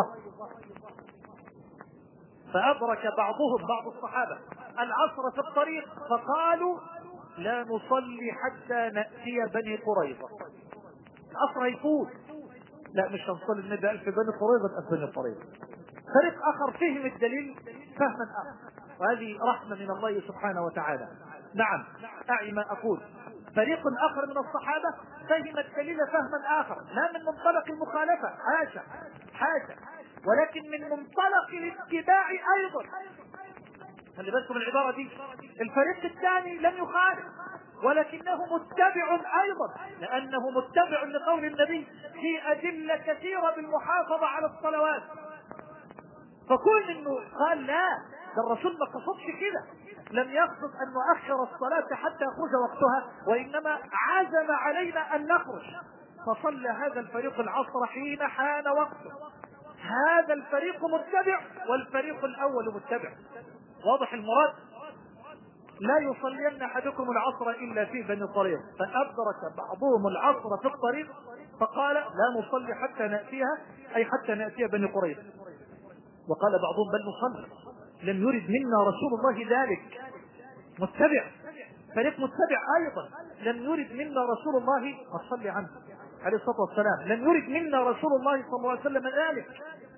فأدرك بعضهم، بعض الصحابة، العصر في الطريق فقالوا: لا نصلي حتى نأتي بني قريظة. العصر يفوت، لا مش هنصلي، النبي قال في بني قريظة، في بني قريظة. فريق آخر فهم الدليل فهما آخر، وهذه رحمة من الله سبحانه وتعالى. نعم، أعي ما أقول. فريق آخر من الصحابة فهم الدليل فهما آخر، لا من منطلق المخالفة، حاشا حاشا، ولكن من منطلق الاتباع أيضا. خلي بالكم العبارة دي. الفريق الثاني لم يخالف ولكنه متبع أيضا، لأنه متبع لقول النبي في أدلة كثيرة بالمحافظة على الصلوات. فكون انه قال لا، ده الرسول ما قصدش كده، لم يقصد ان نؤخر الصلاة حتى يخرج وقتها، وانما عزم علينا ان نخرج، فصلى هذا الفريق العصر حين حان وقته. هذا الفريق متبع والفريق الاول متبع. واضح المراد؟ لا يصلين احدكم العصر الا في بني قريظة. فادرك بعضهم العصر في الطريق فقال: لا نصلي حتى نأتيها، اي حتى نأتي بني قريظة. وقال بعضهم: بل نصلي، لم يرد منا رسول الله ذلك. متبع، فريق متبع ايضا، لم يرد منا رسول الله، نصلي عنه. عليه الصلاة والسلام، لم يرد منا رسول الله صلى الله عليه وسلم ذلك.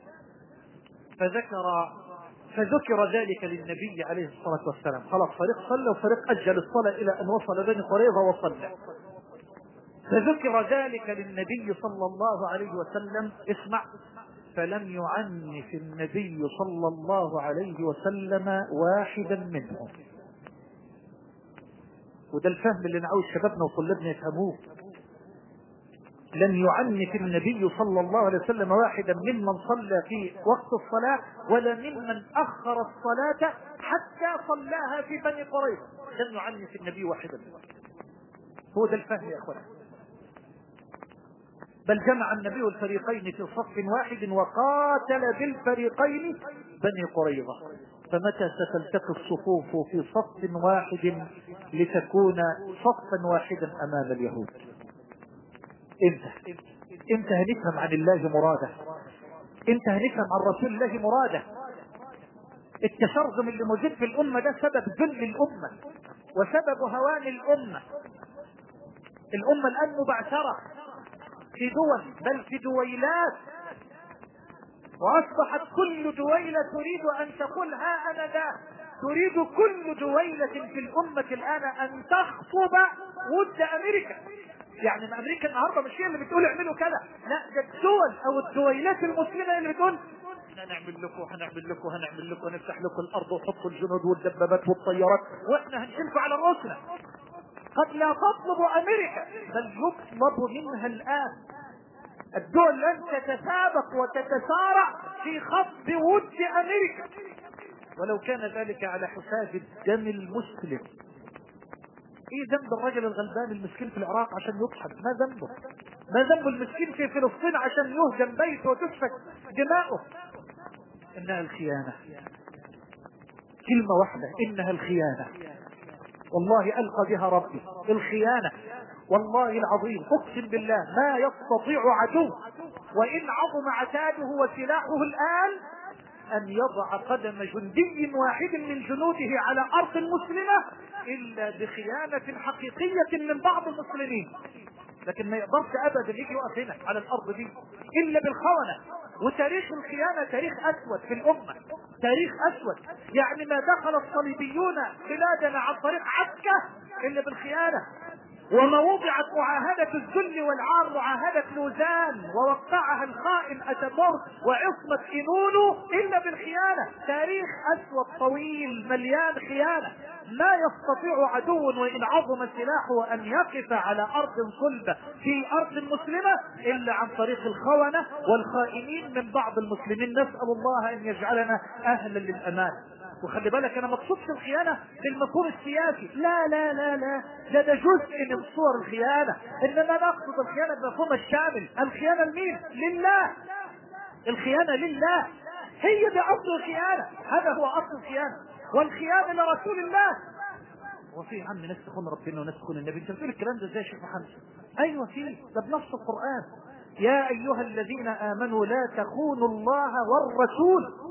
فذكر ذلك للنبي عليه الصلاة والسلام، خلاص فريق صلى وفريق أجل الصلاة إلى أن وصل بني قريظة وصلى. فذكر ذلك للنبي صلى الله عليه وسلم، اسمع، فلم يعنف النبي صلى الله عليه وسلم واحدا منهم. وده الفهم اللي نعود شبابنا وطلابنا يفهموه. لم يعنف النبي صلى الله عليه وسلم واحدا ممن صلى في وقت الصلاة ولا ممن أخر الصلاة حتى صلاها في بني قريظة. لم يعنف النبي واحدا. هو ده الفهم يا أخوان. بل جمع النبي الفريقين في صف واحد وقاتل بالفريقين بني قريظة. فمتى ستلتقي الصفوف في صف واحد لتكون صفا واحدا أمام اليهود؟ امتى هنفهم عن الله مراده؟ امتى هنفهم عن رسول الله مراده؟ التشرذم اللي موجود في الأمة ده سبب ذل الأمة وسبب هوان الأمة. الأمة الآن مبعثرة في دول، بل في دويلات، وأصبحت كل دويلة تريد أن تقول ها أنا ذا. تريد كل دويلة في الأمة الآن أن تخطب ود أمريكا. يعني أمريكا النهاردة مش هي اللي بتقول اعملوا كذا، لا، ده الدول أو الدويلات المسلمة اللي بتقول هنعمل لكم هنعمل لكم هنعمل لكم، نفتح لكم الأرض ونحط الجنود والدبابات والطيارات وإحنا هنشلكم على رؤوسنا. قد لا تطلب أمريكا، بل يطلب منها الآن. الدول لن تتسابق وتتسارع في خطب ود أمريكا، ولو كان ذلك على حساب الدم المسلم. ايه ذنب الرجل الغلبان المسكين في العراق عشان يطحن؟ ما ذنبه؟ ما ذنب المسكين في فلسطين عشان يهدم بيته وتسفك دماؤه؟ انها الخيانة. كلمة واحدة، انها الخيانة. والله القى بها ربي، الخيانة. والله العظيم اقسم بالله ما يستطيع عدو وان عظم عتاده وسلاحه الان ان يضع قدم جندي واحد من جنوده على ارض مسلمة الا بخيانة حقيقية من بعض المسلمين. لكن ما يقدرش ابدا يجي يقف هنا على الارض دي الا بالخونة. وتاريخ الخيانة تاريخ اسود في الامة، تاريخ اسود. يعني ما دخل الصليبيون بلادنا عن طريق عسكة الا بالخيانة. وما وضعت معاهدة الذل والعار، معاهدة لوزان، ووقعها الخائن اتاتورك وعصمة اينونو الا بالخيانة. تاريخ اسود طويل مليان خيانة. ما يستطيع عدو وان عظم سلاحه ان يقف على ارض صلبة في ارض مسلمة الا عن طريق الخونة والخائنين من بعض المسلمين. نسأل الله ان يجعلنا اهلا للامان. وخلي بالك انا ما اقصدش الخيانة بالمفهوم السياسي، لا لا لا لا، ده جزء من صور الخيانة. انما نقصد الخيانة بمفهوم الشامل. الخيانة لمين؟ لله. الخيانة لله، هي دي اصل الخيانة. هذا هو اصل الخيانة. والخيانة لرسول الله. وفي عم ناس تخون ربنا وناس تخون النبي. انت بتقول الكلام ده ازاي يا شيخ محمد؟ ايوه فيه، ده بنص القرآن. يا ايها الذين امنوا لا تخونوا الله والرسول.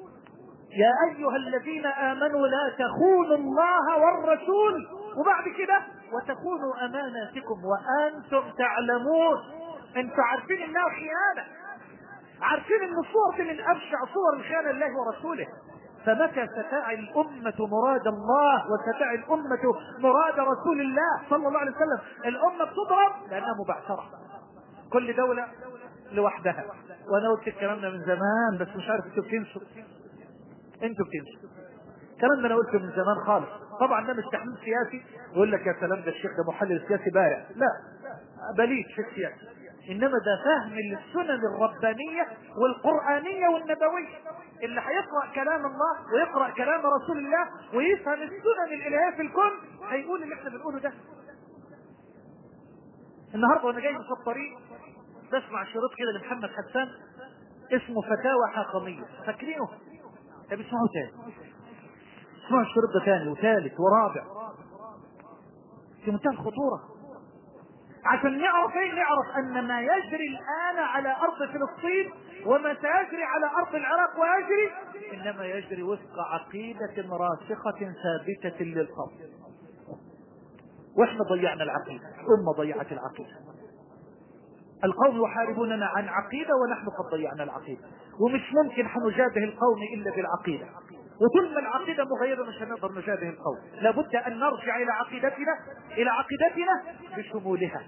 يا ايها الذين امنوا لا تخونوا الله والرسول. وبعد كده وتخونوا اماناتكم وانتم تعلمون. انتوا عارفين انها خيانة، عارفين ان الصور دي من ابشع صور الخيانة لله ورسوله. فمتى ستعي الأمة مراد الله وستعي الأمة مراد رسول الله صلى الله عليه وسلم؟ الأمة بتضرب لأنها مبعثرة، كل دولة لوحدها. وأنا قلت الكلام ده من زمان بس مش عارف انتوا بتنسوا. انتوا بتنسوا الكلام ده، انا قلته من زمان خالص. طبعا ده مش تحليل سياسي يقول لك يا سلام ده الشيخ ده محلل سياسي بارع، لا، بليد في السياسة. انما ده فهم للسنن الربانية والقرآنية والنبوية. اللي هيقرأ كلام الله ويقرأ كلام رسول الله ويفهم السنن الالهية في الكون هيقول اللي احنا بنقوله ده. النهارده وانا جاي في الطريق بسمع شريط كده لمحمد حسان اسمه فتاوى حاقمية، فاكرينه؟ طب اسمعوا تاني، اسمعوا الشريط ده تاني وثالث ورابع، في منتهى الخطورة. عشان نعرف ايه؟ نعرف ان ما يجري الان على ارض فلسطين وما سيجري على ارض العراق ويجري انما يجري وفق عقيدة راسخة ثابتة للقوم. واحنا ضيعنا العقيدة، الامة ضيعت العقيدة. القوم يحاربوننا عن عقيدة ونحن قد ضيعنا العقيدة، ومش ممكن حنجابه القوم إلا بالعقيدة، وطول ما العقيدة مغيرة مش هنقدر نجابه القوم. لابد أن نرجع إلى عقيدتنا بشمولها.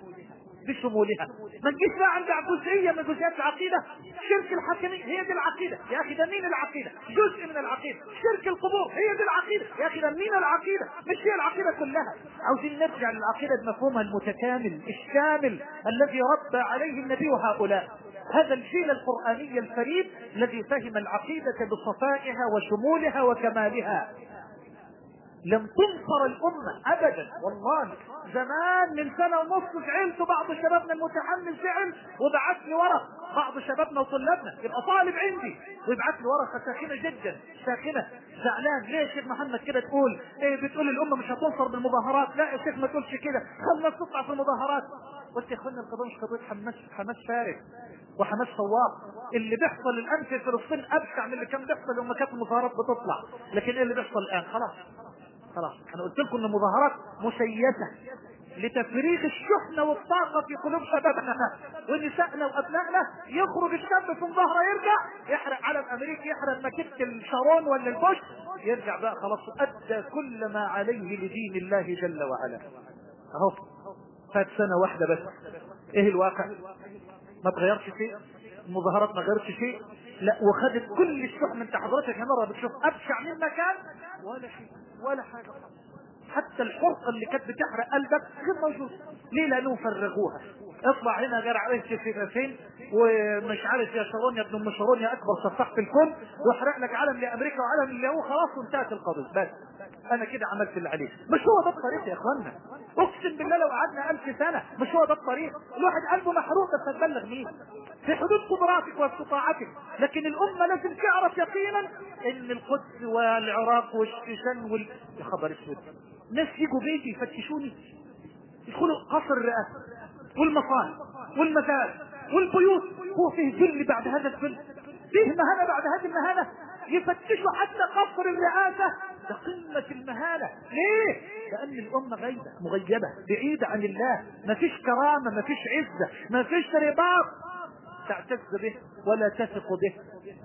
ما نجيش بقى عند جزئية من جزئيات العقيدة. شرك الحاكمين هي دي العقيدة يا أخي، ده مين العقيدة؟ جزء من العقيدة. شرك القبور هي دي العقيدة يا أخي، ده مين العقيدة؟ مش هي العقيدة كلها. عاوزين نرجع للعقيدة بمفهومها المتكامل الشامل الذي ربى عليه النبي وهؤلاء هذا الجيل القرآني الفريد الذي فهم العقيدة بصفائها وشمولها وكمالها. لم تنصر الأمة أبدا والله. زمان من سنة ونص زعلت، بعض شبابنا المتحمل زعل وبعث لي ورق، بعض شبابنا وطلابنا يبقى طالب عندي ويبعث لي ورقة ساخنة جدا، ساخنة، زعلان. ليه يا شيخ محمد كده تقول؟ ايه بتقول الأمة مش هتنصر بالمظاهرات؟ لا يا شيخ ما تقولش كده، خلي الناس تطلع في المظاهرات. قلت يا اخوانا القضية مش قضية حماس فارغ وحماس صواب. اللي بيحصل الآن في فلسطين أبشع من اللي كان بيحصل لما كانت المظاهرات بتطلع. لكن ايه اللي بيحصل الآن؟ خلاص انا قلت لكم ان المظاهرات مسيسة لتفريغ الشحنة والطاقة في قلوب شبابنا ونسائنا وابنائنا. يخرج الشاب في مظاهرة يرجع يحرق علم امريكا، يحرق ماكينة الشارون ولا البوش، يرجع بقى خلاص ادى كل ما عليه لدين الله جل وعلا. اهو فات سنة واحدة بس، ايه الواقع؟ ما تغيرش شيء، المظاهرات ما غيرش شيء، لا وخدت كل الشحنة. انت حضرتك يا مرة بتشوف ابشع مما كان ولا شيء ولا حاجة. حتى الحرقة اللي كانت بتحرق قلبك غير موجود. ليه؟ لانهم فرغوها. اطلع هنا جرع عليه فين ومش عارف يا شارون يا ابن ام شارون يا اكبر سفاح في الكون، واحرق لك علم لامريكا وعلم لليهود، خلاص وانتهت القضيه. بس انا كده عملت اللي عليه. مش هو ده الطريق يا اخوانا، اقسم بالله لو قعدنا 1000 سنه مش هو ده الطريق. الواحد قلبه محروق، بس تبلغ مين؟ في حدود قدراتك واستطاعتك. لكن الامه لازم تعرف يقينا ان القدس والعراق والشيشان يا خبر اسود، ناس يجوا بيتي يفتشوني، يدخلوا قصر الرئاسه والمصانع والمزارع والبيوت. هو فيه ذل بعد هذا الذل؟ فيه مهانه بعد هذه المهانه؟ يفتشوا حتى قصر الرئاسه، ده قمه المهانه. ليه؟ لان الامه غايبه مغيبه بعيده عن الله، ما فيش كرامه، ما فيش عزه، ما فيش رباط تعتز به ولا تثق به.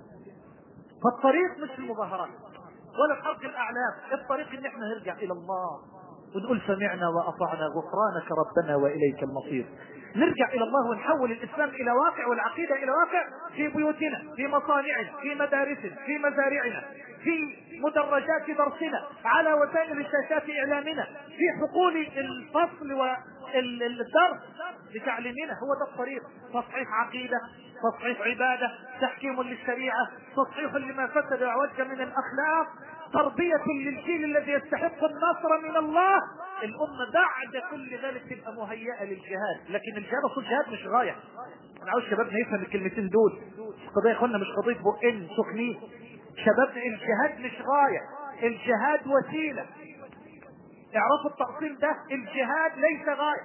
فالطريق مش المظاهرات ولا حرق الاعلام، الطريق ان احنا نرجع الى الله ونقول سمعنا واطعنا غفرانك ربنا واليك المصير. نرجع الى الله ونحول الاسلام الى واقع والعقيده الى واقع في بيوتنا، في مصانعنا، في مدارسنا، في مزارعنا، في مدرجات درسنا، على وسائل الشاشات اعلامنا، في حقول الفصل والدرس لتعليمنا. هو ده الطريق. تصحيح عقيده، تصحيح عباده، تحكيم للشريعه، تصحيح لما فسد وعوج من الاخلاق، تربية للجيل الذي يستحق النصر من الله. الأمة بعد كل ذلك تبقى مهيئة للجهاد. لكن الجهاد أصول جهاد مش غاية. أنا عاوز شبابنا يفهم الكلمتين دول. القضية يا أخوانا مش قضية بقين سخنين. شبابنا الجهاد مش غاية، الجهاد وسيلة. اعرفوا التأصيل ده، الجهاد ليس غاية،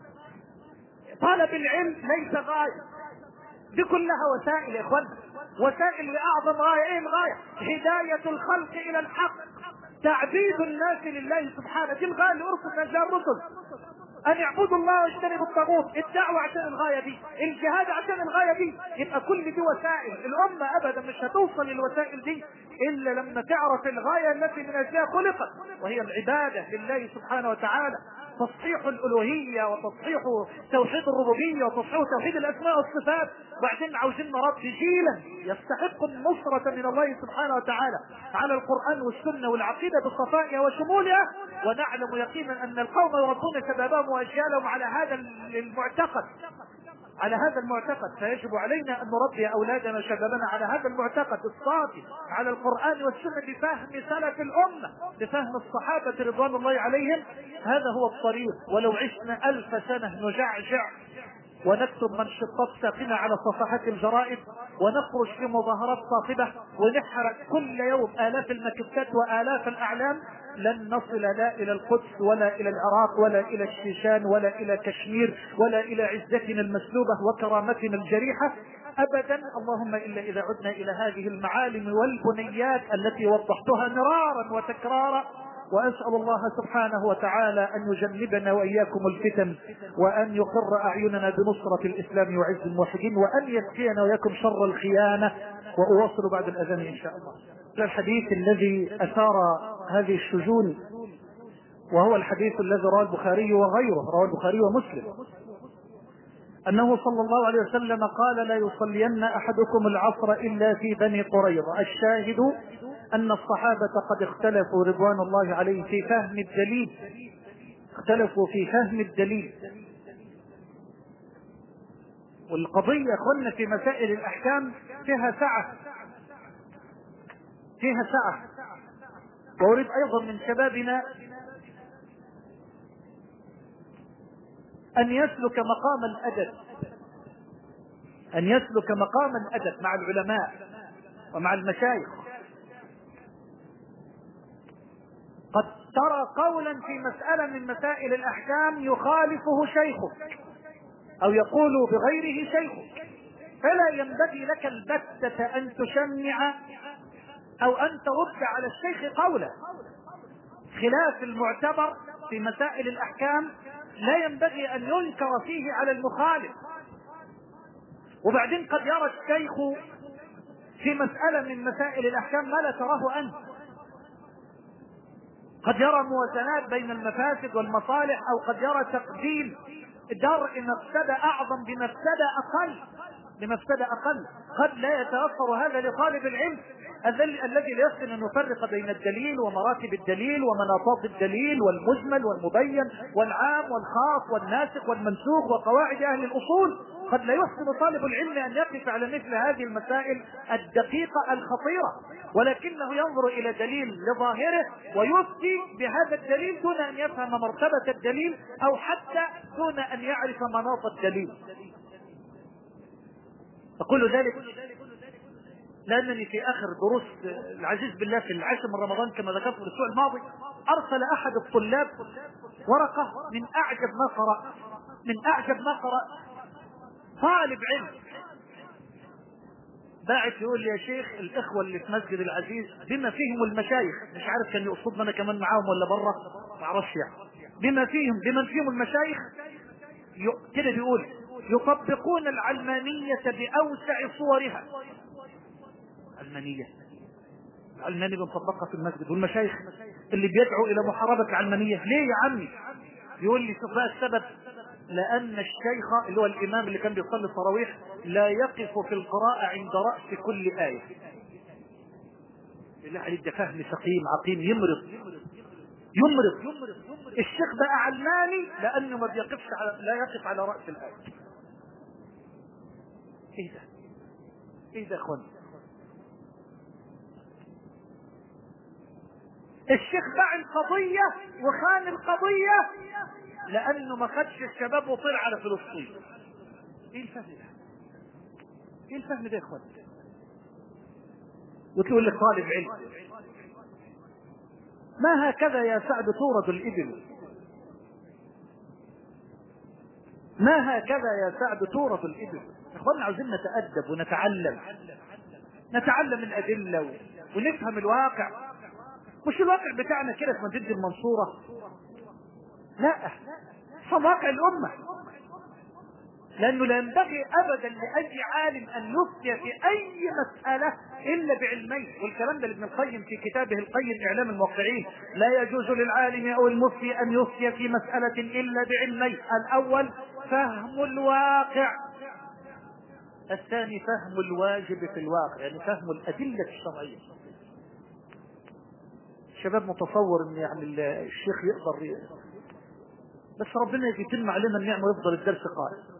طلب العلم ليس غاية، دي كلها وسائل يا اخوانا، وسائل لاعظم غايه. ايه الغايه؟ هدايه الخلق الى الحق، تعبيد الناس لله سبحانه. دي الغايه اللي ارسل فيها الرسل، ان يعبدوا الله واجتنبوا الطاغوت. الدعوه عشان الغايه دي، الجهاد عشان الغايه دي. يبقى كل دي وسائل. الامه ابدا مش هتوصل للوسائل دي الا لما تعرف الغايه التي من اجلها خلقت، وهي العباده لله سبحانه وتعالى. تصحيح الالوهيه وتصحيح توحيد الربوبيه وتصحيح توحيد الاسماء والصفات. وبعدين عاوزين نربي جيلا يستحق النصره من الله سبحانه وتعالى على القران والسنه والعقيده بصفائها وشمولها. ونعلم يقينا ان القوم يربون شبابهم واجيالهم على هذا المعتقد، على هذا المعتقد. فيجب علينا ان نربي اولادنا وشبابنا على هذا المعتقد الصافي، على القرآن والسنة، بفهم سلف الامة، بفهم الصحابة رضوان الله عليهم. هذا هو الطريق. ولو عشنا 1000 سنة نجعجع ونكتب منشطات ساخنة على صفحات الجرائد ونخرج في مظاهرات صاخبة ونحرق كل يوم آلاف المكتات وآلاف الأعلام، لن نصل لا إلى القدس ولا إلى العراق ولا إلى الشيشان ولا إلى كشمير ولا إلى عزتنا المسلوبة وكرامتنا الجريحة أبدا. اللهم إلا إذا عدنا إلى هذه المعالم والبنيات التي وضحتها مرارا وتكرارا وأسأل الله سبحانه وتعالى أن يجنبنا وإياكم الفتن، وأن يقر أعيننا بنصرة الإسلام وعز الموحدين، وأن يكفينا وإياكم شر الخيانة. وأواصل بعد الأذان إن شاء الله. الحديث الذي أثار هذه الشجون وهو الحديث الذي رواه البخاري وغيره، رواه البخاري ومسلم، أنه صلى الله عليه وسلم قال: لا يصلين أحدكم العصر إلا في بني قريظة. الشاهد أن الصحابة قد اختلفوا رضوان الله عليهم في فهم الدليل، اختلفوا في فهم الدليل. والقضية قلنا في مسائل الأحكام فيها سعة، فيها سعة. وأريد أيضا من شبابنا أن يسلك مقام الأدب، أن يسلك مقام الأدب مع العلماء ومع المشايخ. قد ترى قولا في مسألة من مسائل الأحكام يخالفه شيخك أو يقول بغيره شيخك، فلا ينبغي لك البتة أن تشنع أو أن ترد على الشيخ قولا. خلاف المعتبر في مسائل الأحكام لا ينبغي أن ينكر فيه على المخالف. وبعدين قد يرى الشيخ في مسألة من مسائل الأحكام ما لا تراه أنت، قد يرى موازنات بين المفاسد والمصالح، أو قد يرى تقديم درء مفسدة أعظم بمفسدة أقل. قد لا يتوفر هذا لطالب العلم الذي لا يحسن أن يفرق بين الدليل ومراتب الدليل ومناطات الدليل والمجمل والمبين والعام والخاص والناسخ والمنسوخ وقواعد أهل الأصول. قد لا يحسن طالب العلم أن يقف على مثل هذه المسائل الدقيقة الخطيرة، ولكنه ينظر إلى دليل لظاهره ويفتي بهذا الدليل دون أن يفهم مرتبة الدليل أو حتى دون أن يعرف مناط الدليل. أقول ذلك لأنني في آخر دروس العزيز بالله في العاشر من رمضان كما ذكرت في الأسبوع الماضي أرسل أحد الطلاب ورقة من أعجب ما قرأ. طالب علم باعت يقول لي: يا شيخ، الإخوة اللي في مسجد العزيز بما فيهم المشايخ، مش عارف كان يقصدنا أنا كمان معاهم ولا برا، ما اعرفش يعني، بمن فيهم المشايخ كده بيقول: يطبقون العلمانية بأوسع صورها. العلمانية بنطبقها في المسجد، والمشايخ اللي بيدعوا إلى محاربة العلمانية. ليه يا عمي؟ يقول لي: شوف بقى السبب، لأن الشيخ اللي هو الإمام اللي كان بيصلي التراويح لا يقف في القراءة عند رأس كل آية. بالله عليك، ده فهم سقيم عقيم يمرض. الشيخ بقى علماني لأنه ما بيقفش لا يقف على رأس الآية. ايه ده يا اخوان؟ الشيخ باع القضية وخان القضية لأنه ما خدش الشباب وطلع على فلسطين. ايه الفهم ده يا اخوان؟ وتقول لك طالب علم. ما هكذا يا سعد تورد الإبل، ما هكذا يا سعد تورد الإبل. يا اخوان عاوزين نتأدب ونتعلم الأدلة ونفهم الواقع. مش الواقع بتاعنا كده في مدينة المنصورة، لا، هو واقع الأمة. لأنه لا ينبغي أبدا لأي عالم أن يفتي في أي مسألة إلا بعلمين. والكلام ده لابن القيم في كتابه القيم إعلام الموقعين: لا يجوز للعالم أو المفتي أن يفتي في مسألة إلا بعلمين: الأول فهم الواقع، الثاني فهم الواجب في الواقع، يعني فهم الأدلة الشرعية. الشباب متصور ان يعني الشيخ يقدر بس ربنا يتم علينا النعمة ويفضل الدرس قائم.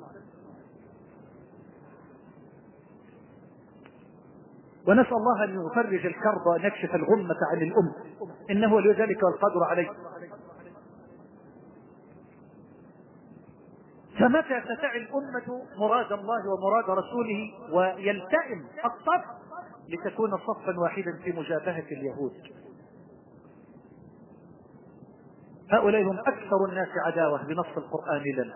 ونسأل الله أن يفرج الكرب وأن يكشف الغمة عن الأمة، إنه ولي ذلك والقدر عليه. فمتى ستعي الأمة مراد الله ومراد رسوله ويلتئم الصف لتكون صفا واحدا في مجابهة اليهود. هؤلاء هم أكثر الناس عداوة بنص القرآن لنا.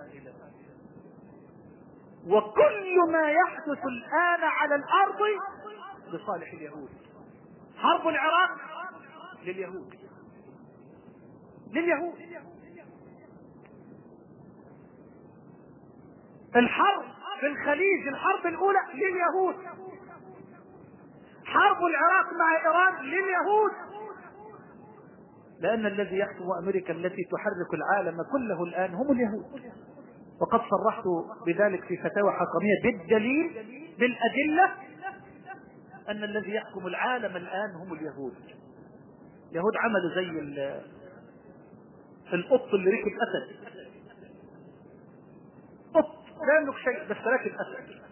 وكل ما يحدث الآن على الأرض لصالح اليهود. حرب العراق لليهود، لليهود. الحرب في الخليج الحرب الاولى لليهود، حرب العراق مع ايران لليهود، لان الذي يحكم امريكا التي تحرك العالم كله الان هم اليهود. وقد صرحت بذلك في فتاوى حقمية بالدليل بالادلة ان الذي يحكم العالم الان هم اليهود. اليهود عملوا زي القط اللي ركب اسد، قط لا يملك شيء بس راكب اسد.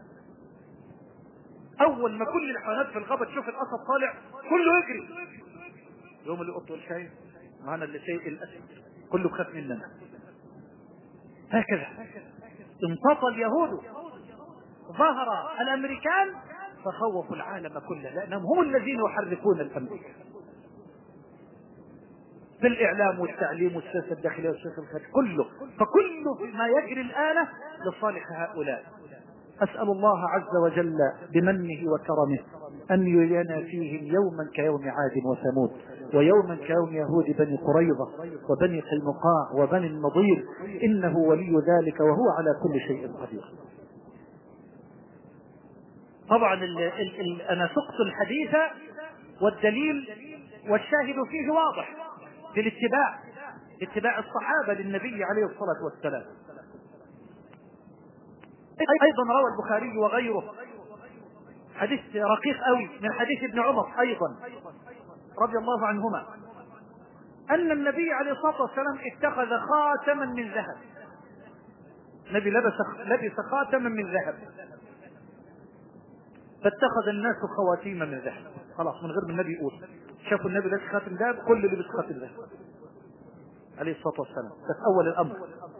اول ما كل الحيوانات في الغابة تشوف الاسد طالع كله يجري، يوم اللي قط والشاي معنا اللي شيء الاسد كله بخاف مننا. هكذا انتطى اليهود، ظهر الامريكان فخوفوا العالم كله، لانهم هم الذين يحركون الامر في الاعلام والتعليم والسياسه الداخليه والسياسه الخارجيه كله، فكل ما يجري الان لصالح هؤلاء. اسال الله عز وجل بمنه وكرمه ان يرينا فيهم يوما كيوم عاد وثمود، ويوما كيوم يهود بني قريظه وبني قينقاع وبني النضير، انه ولي ذلك وهو على كل شيء قدير. طبعا انا سقت الحديث والدليل والشاهد فيه واضح في اتباع الصحابة للنبي عليه الصلاة والسلام. ايضا روى البخاري وغيره حديث رقيق قوي من حديث ابن عمر ايضا رضي الله عنهما، ان النبي عليه الصلاة والسلام اتخذ خاتما من ذهب. النبي لبس خاتما من ذهب، فاتخذ الناس خواتيم من ذهب. خلاص من غير ما النبي يقول، شافوا النبي لابس خاتم ذهب، كل اللي لبس خاتم ذهب عليه الصلاة والسلام. ده في اول الامر.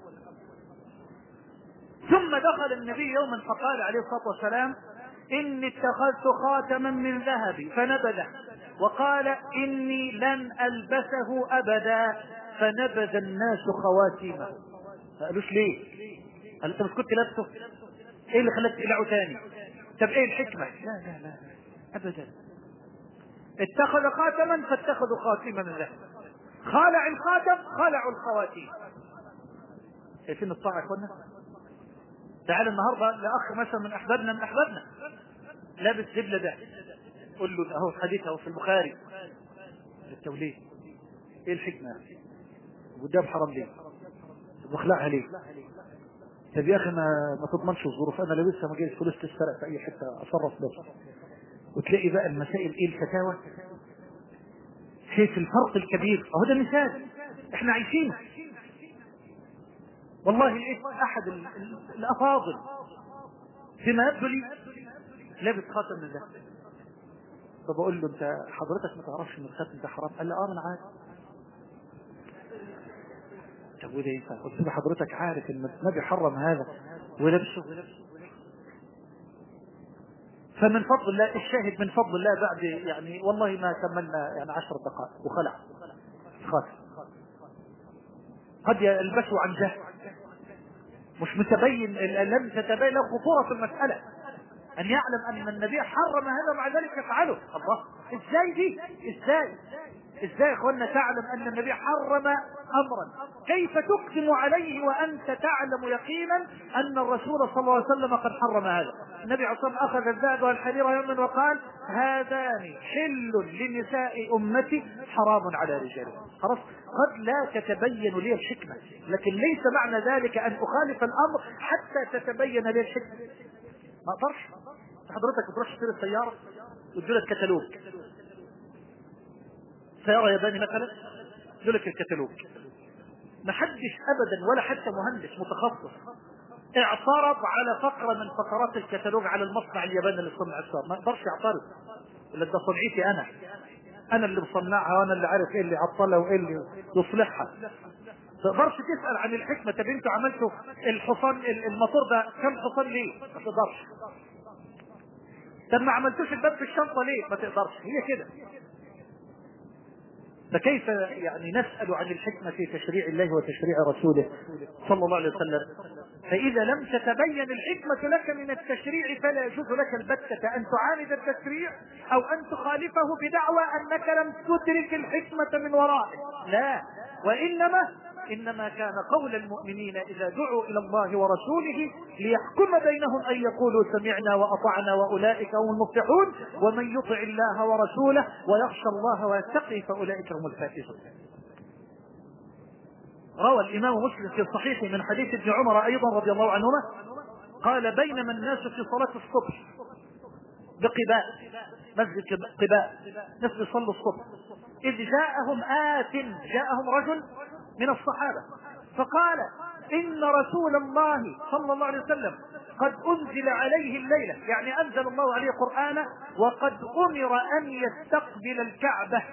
ثم دخل النبي يوما فقال عليه الصلاة والسلام: إني اتخذت خاتما من ذهب، فنبذه وقال: إني لن ألبسه أبدا، فنبذ الناس خواتيمه. فقالوش ليه؟ قال: أنت مش كنت لابسه؟ إيه اللي خلاك تقلعه تاني؟ طب إيه الحكمة؟ لا أبدا. اتخذ خاتما فاتخذوا خاتما من ذهب، خالع الخاتم خالعوا الخواتيم. شايفين الطاعة يا اخوانا؟ تعال النهارده لاخ مثلا من احبابنا لابس دبله ده، قول له اهو حديث اهو في البخاري التوليه، ايه الحكمه؟ وده حرام ليه؟ واخلعها ليه؟ طب يا اخي ما تضمنش الظروف، انا لابسها ما جايش فلوس تسرق في اي حته اصرف بس. وتلاقي بقى المسائل ايه الفتاوى، شايف الفرق الكبير اهو. ده مثال احنا عايشينه. والله لقيت احد الافاضل فيما يبدو لي لابس خاتم من ذهب، فبقول له: انت حضرتك ما تعرفش ان الخاتم ده حرام؟ قال لي: اه انا عارف. طب وده ينفع؟ قلت له: حضرتك عارف ان النبي حرم هذا ولبسه؟ فمن فضل الله الشاهد، من فضل الله بعد يعني والله ما كملنا يعني 10 دقائق وخلع الخاتم. قد يلبسه عن جهل، مش متبين، لم تتبين له خطورة المسألة، أن يعلم أن النبي حرم هذا مع ذلك يفعله. الله، إزاي دي؟ إزاي يا إخوانا تعلم أن النبي حرم أمرا، كيف تقسم عليه وأنت تعلم يقينا أن الرسول صلى الله عليه وسلم قد حرم هذا؟ النبي عليه الصلاة والسلام أخذ الذهب والحرير يوما وقال: هذان حل لنساء أمتي حرام على رجالهم. خلاص، قد لا تتبين لي الحكمة، لكن ليس معنى ذلك أن أخالف الأمر حتى تتبين لي الحكمة. ما اقدرش. حضرتك بتروح تشتري السيارة وتجيلك كتالوج، سيارة ياباني مثلا، يجيلك الكتالوج. ما حدش ابدا ولا حتى مهندس متخصص اعترض على فقرة من فقرات الكتالوج على المصنع الياباني اللي صنع السيارة. ما اقدرش اعترض، الا ده صنعتي انا اللي مصنعها، وانا اللي عارف ايه اللي عطلها وايه اللي يصلحها. ما تقدرش تسأل عن الحكمة. طب انتوا عملتوا الحصان الموتور ده كم حصان ليه؟ ما تقدرش. طب ما عملتوش الباب في الشنطة ليه؟ ما تقدرش. هي كده. فكيف يعني نسأل عن الحكمة في تشريع الله وتشريع رسوله صلى الله عليه وسلم؟ فإذا لم تتبين الحكمة لك من التشريع فلا يجوز لك البتة أن تعاند التشريع أو أن تخالفه بدعوى أنك لم تدرك الحكمة من ورائه. لا، إنما كان قول المؤمنين إذا دعوا إلى الله ورسوله ليحكم بينهم أن يقولوا سمعنا وأطعنا وأولئك هم المفلحون ومن يطع الله ورسوله ويخشى الله ويتقي فأولئك هم الفائزون. روى الإمام مسلم في صحيحه من حديث ابن عمر أيضا رضي الله عنهما قال بينما الناس في صلاة الصبح بقباء، مسجد قباء، ناس يصلوا الصبح، إذ جاءهم رجل من الصحابة فقال إن رسول الله صلى الله عليه وسلم قد أنزل عليه الليلة، يعني أنزل الله عليه قرآنا، وقد أمر أن يستقبل الكعبة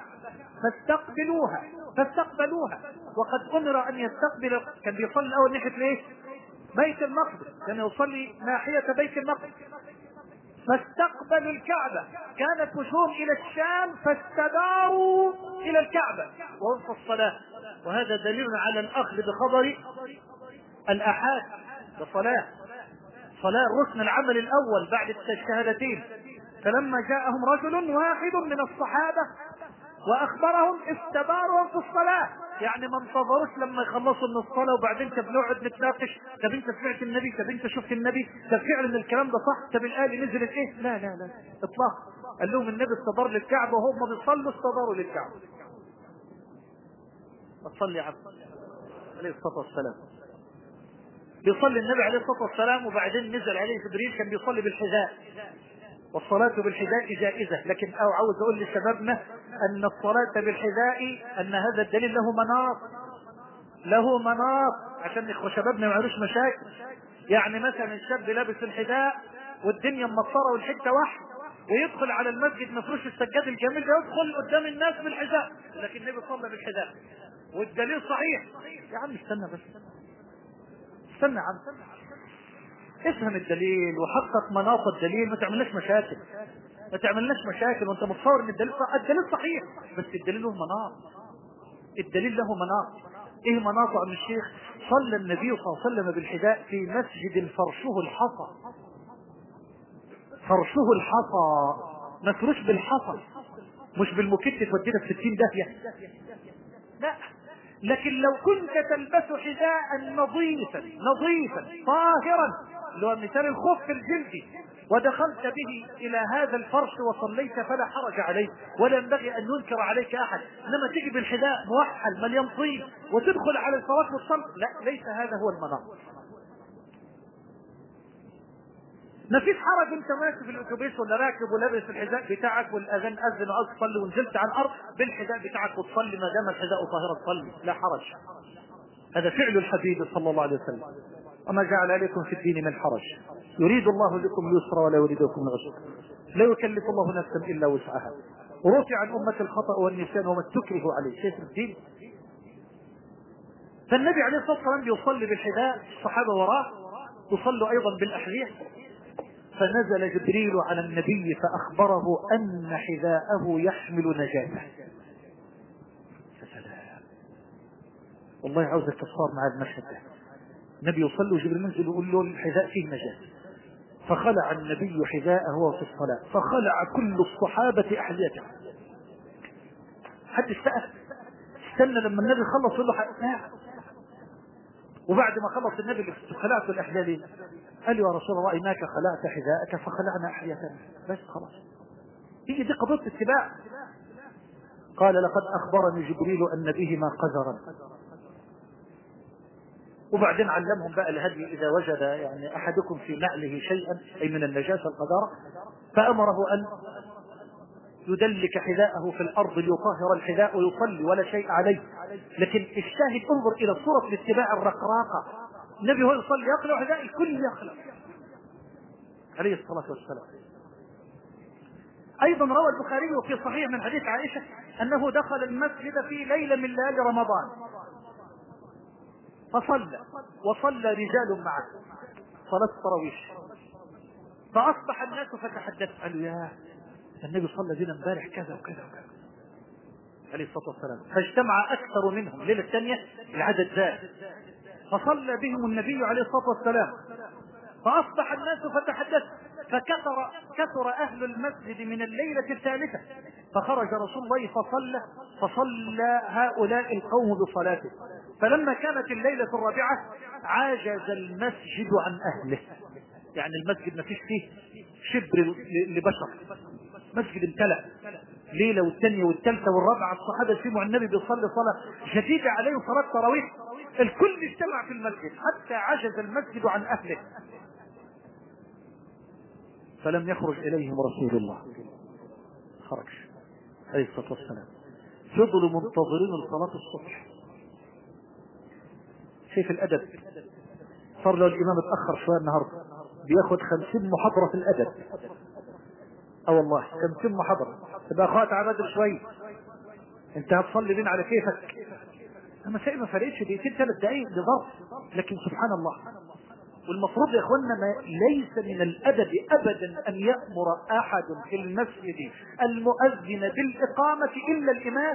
فاستقبلوها وقد أمر أن يستقبل. كان بيصلي الأول ناحية ليه؟ بيت المقدس، كان يصلي ناحية بيت المقدس فاستقبلوا الكعبة، كانت وجوههم إلى الشام فاستداروا إلى الكعبة وهم في الصلاة. وهذا دليل على الأخذ بخبر الآحاد بالصلاة، صلاة الركن العمل الأول بعد الشهادتين. فلما جاءهم رجل واحد من الصحابة وأخبرهم استداروا في الصلاة، يعني ما انتظروش لما يخلصوا من الصلاة وبعدين بنقعد نتناقش طب انت سمعت النبي، طب انت شفت النبي، طب فعلا الكلام ده صح، طب الآية نزلت ايه؟ لا اطلاق. قال لهم النبي استدار للكعبة وهم بيصلوا استداروا للكعبة. صلي عبد عليه الصلاة والسلام، بيصلي النبي عليه الصلاة والسلام وبعدين نزل عليه جبريل كان بيصلي بالحذاء، والصلاة بالحذاء جائزة، لكن عاوز اقول لشبابنا ان الصلاة بالحذاء ان هذا الدليل له مناط عشان شبابنا ما يعملوش مشاكل. يعني مثلا الشاب لابس الحذاء والدنيا مطره والحته واحد ويدخل على المسجد مفروش السجاد الجميل ده، يدخل قدام الناس بالحذاء، لكن النبي صلى بالحذاء والدليل صحيح. يا عم استنى يا عم، افهم الدليل وحقق مناط الدليل، ما تعملناش مشاكل وانت متصور ان الدليل صحيح، بس الدليل له مناط. ايه مناطه عن الشيخ؟ صلى النبي صلى الله عليه وسلم بالحذاء في مسجد فرشه الحصى، مفروش بالحصى، مش بالمكت تودينا في 60 داهية، لا. لكن لو كنت تلبس حذاء نظيفا طاهرا، اللي هو مثال الخف الجلدي، ودخلت به الى هذا الفرش وصليت فلا حرج عليك ولا ينبغي ان ينكر عليك احد. انما تيجي بالحذاء موحل مليان طين وتدخل على الصلاه والصلاه، لا، ليس هذا هو المناط. ما فيش حرج انت ماشي في الاتوبيس ولا راكب ولابس الحذاء بتاعك والاذان اذن وعاوز تصلي ونزلت على الارض بالحذاء بتاعك وتصلي ما دام الحذاء طاهرا تصلي، لا حرج. هذا فعل الحبيب صلى الله عليه وسلم، وما جعل عليكم في الدين من حرج، يريد الله بكم اليسر ولا يريد بكم العسر، لا يكلف الله نفسا الا وسعها، ورفع عن امه الخطا والنسيان وما استكرهوا عليه. شيخ الدين. فالنبي عليه الصلاه والسلام يصلي بالحذاء، الصحابه وراه يصلوا ايضا بالاحذيه. فنزل جبريل على النبي فأخبره أن حذاءه يحمل نجاته. سلام، والله عاوزك تصار مع المشهد ده. النبي يصلي وجبريل منزل يقول له الحذاء فيه نجاة، فخلع النبي حذاءه وهو في الصلاة، فخلع كل الصحابة أحذيته. حد استنى لما النبي خلص يقول له وبعد ما خلص النبي خلعت الأحذية قال يا رسول الله إنك خلعت حذاءك فخلعنا أحذيتنا، بس خلاص. دي قضية اتباع. قال لقد أخبرني جبريل أن بهما قذرا. وبعدين علمهم بقى الهدي إذا وجد يعني أحدكم في نعله شيئا أي من النجاسة القذارة فأمره أن يدلك حذاءه في الأرض ليطهر الحذاء ويصلي ولا شيء عليه. لكن الشاهد انظر إلى صورة الاتباع الرقراقة. النبي هو يصلي يخلع حذاء، الكل يخلع عليه الصلاة والسلام. أيضا روى البخاري في صحيح من حديث عائشة أنه دخل المسجد في ليلة من ليالي رمضان فصلى وصلى رجال معه صلاة التراويح، فأصبح الناس فتحدث قالوا يا النبي صلى بنا امبارح كذا وكذا وكذا عليه الصلاة والسلام. فاجتمع أكثر منهم ليلة الثانية العدد زاد، فصلى بهم النبي عليه الصلاة والسلام، فأصبح الناس فتحدث، فكثر أهل المسجد من الليلة الثالثة فخرج رسول الله فصلى هؤلاء القوم بصلاته. فلما كانت الليلة الرابعة عجز المسجد عن أهله، يعني المسجد ما فيش فيه شبر لبشر، مسجد امتلأ. ليلة والثانية والثالثة والرابعة الصحابة سمعوا النبي بيصلي صلاة شديدة عليه صلاة تراويح، الكل اجتمع في المسجد حتى عجز المسجد عن أهله. فلم يخرج إليهم رسول الله، خرج عليه الصلاة والسلام. فضلوا منتظرين لصلاة الصبح. شايف الأدب؟ صار له الإمام اتأخر شوية النهاردة بياخد 50 محاضرة في الأدب. والله 50 محاضرة. تبقى أخوات على بدر شوية، أنت هتصلي بين على كيفك. المسائل ما فرقتش دقيقتين 3 دقايق بظرف، لكن سبحان الله. والمفروض يا اخوانا ليس من الادب ابدا ان يامر احد في المسجد المؤذن بالاقامه الا الامام،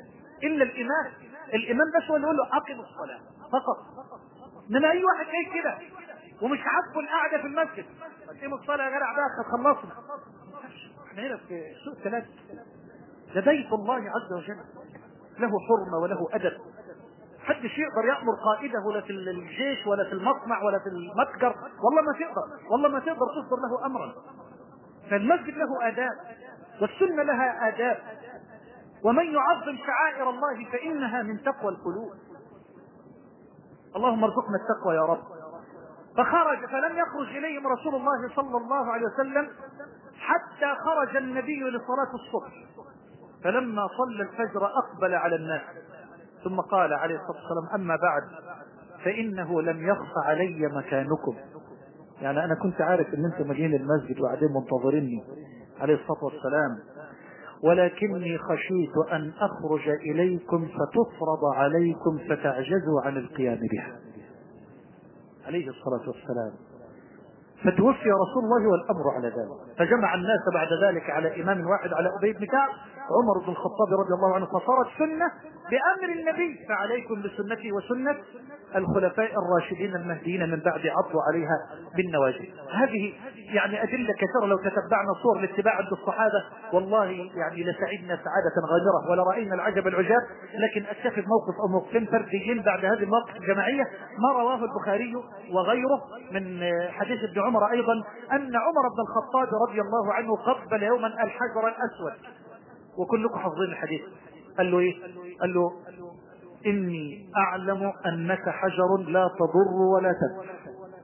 الامام بس هو اللي يقول له اقم الصلاه فقط. انما اي واحد جاي كده ومش عاجبه القعده في المسجد، اقيم الصلاه يا جدع بقى خلصنا. احنا هنا في سوق 3، ده بيت الله عز وجل، له حرمه وله ادب. محدش يقدر يأمر قائده لا في الجيش ولا في المصنع ولا في المتجر، والله ما تقدر تصدر له امرا. فالمسجد له آداب والسنة لها آداب، ومن يعظم شعائر الله فإنها من تقوى القلوب. اللهم ارزقنا التقوى يا رب. فلم يخرج إليهم رسول الله صلى الله عليه وسلم حتى خرج النبي لصلاة الصبح. فلما صلى الفجر أقبل على الناس ثم قال عليه الصلاة والسلام أما بعد فإنه لم يخف علي مكانكم. يعني أنا كنت عارف أن أنتم مجين المسجد وقاعدين منتظريني عليه الصلاة والسلام، ولكني خشيت أن أخرج إليكم فتفرض عليكم فتعجزوا عن القيام بها عليه الصلاة والسلام. فتوفي رسول الله والأمر على ذلك. فجمع الناس بعد ذلك على إمام واحد، على أبي بن كعب، عمر بن الخطاب رضي الله عنه، فصارت سنة بأمر النبي. فعليكم بسنتي وسنة الخلفاء الراشدين المهديين من بعد، عضوا عليها بالنواجذ. هذه يعني أدلة كثيرة لو تتبعنا صور الاتباع عند الصحابة والله يعني لسعدنا سعادة غامرة ولا رأينا العجب العجاب. لكن أكتفي بموقف أو موقفين فرديين بعد هذه المواقف الجماعية. ما رواه البخاري وغيره من حديث ابن عمر أيضا أن عمر بن الخطاب رضي الله عنه قبل يوما الحجر الأسود، وكلكم حافظين الحديث. قال له إيه؟ قال له إني أعلم أنك حجر لا تضر ولا تنفع،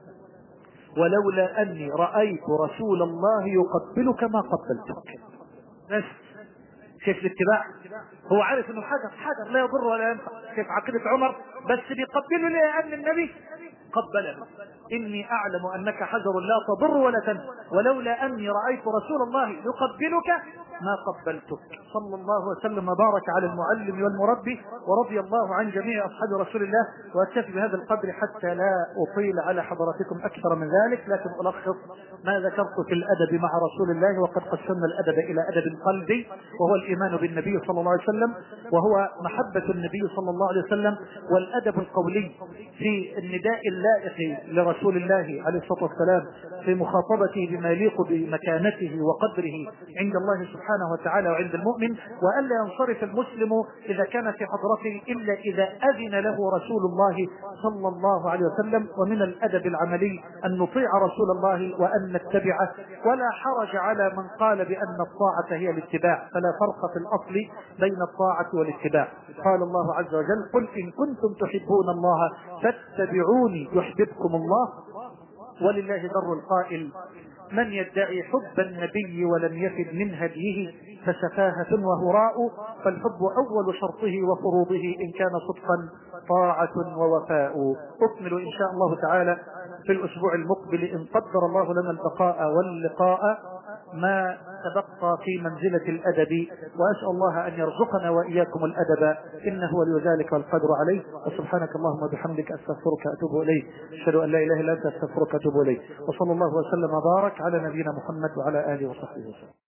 ولولا أني رأيت رسول الله يقبلك ما قبلتك. بس شايف الاتباع؟ هو عارف انه حجر لا يضر ولا ينفع. شايف عقيدة عمر؟ بس بيقبله لأن النبي قبله. إني أعلم أنك حجر لا تضر ولا تنفع، ولولا أني رأيت رسول الله يقبلك ما قبلتك. صلى الله وسلم وبارك على المعلم والمربي، ورضي الله عن جميع أصحاب رسول الله. وأكتفي بهذا القدر حتى لا أطيل على حضراتكم أكثر من ذلك، لكن ألخص ما ذكرت في الأدب مع رسول الله. وقد قسمنا الأدب إلى أدب قلبي وهو الإيمان بالنبي صلى الله عليه وسلم، وهو محبة النبي صلى الله عليه وسلم، والأدب القولي في النداء اللائق لرسول الله عليه الصلاة والسلام في مخاطبته بما يليق بمكانته وقدره عند الله سبحانه وتعالى وعند المؤمن، وألا ينصرف المسلم إذا كان في حضرته إلا إذا أذن له رسول الله صلى الله عليه وسلم. ومن الأدب العملي أن نطيع رسول الله وأن نتبعه، ولا حرج على من قال بأن الطاعة هي الاتباع، فلا فرق في الأصل بين الطاعة والاتباع. قال الله عز وجل قل إن كنتم تحبون الله فاتبعوني يحببكم الله. ولله در القائل من يدعي حب النبي ولم يفد من هديه فسفاهة وهراء، فالحب أول شرطه وفروضه إن كان صدقا طاعة ووفاء. أكمل إن شاء الله تعالى في الأسبوع المقبل إن قدر الله لنا البقاء واللقاء ما تبقى في منزلة الأدب، وأسأل الله أن يرزقنا وإياكم الأدب إنه ولي ذلك والقدر عليه. وسبحانك اللهم وبحمدك أستغفرك وأتوب إليك، أشهد أن لا إله إلا أنت أستغفرك وأتوب إليك. وصلى الله وسلم وبارك على نبينا محمد وعلى آله وصحبه وسلم.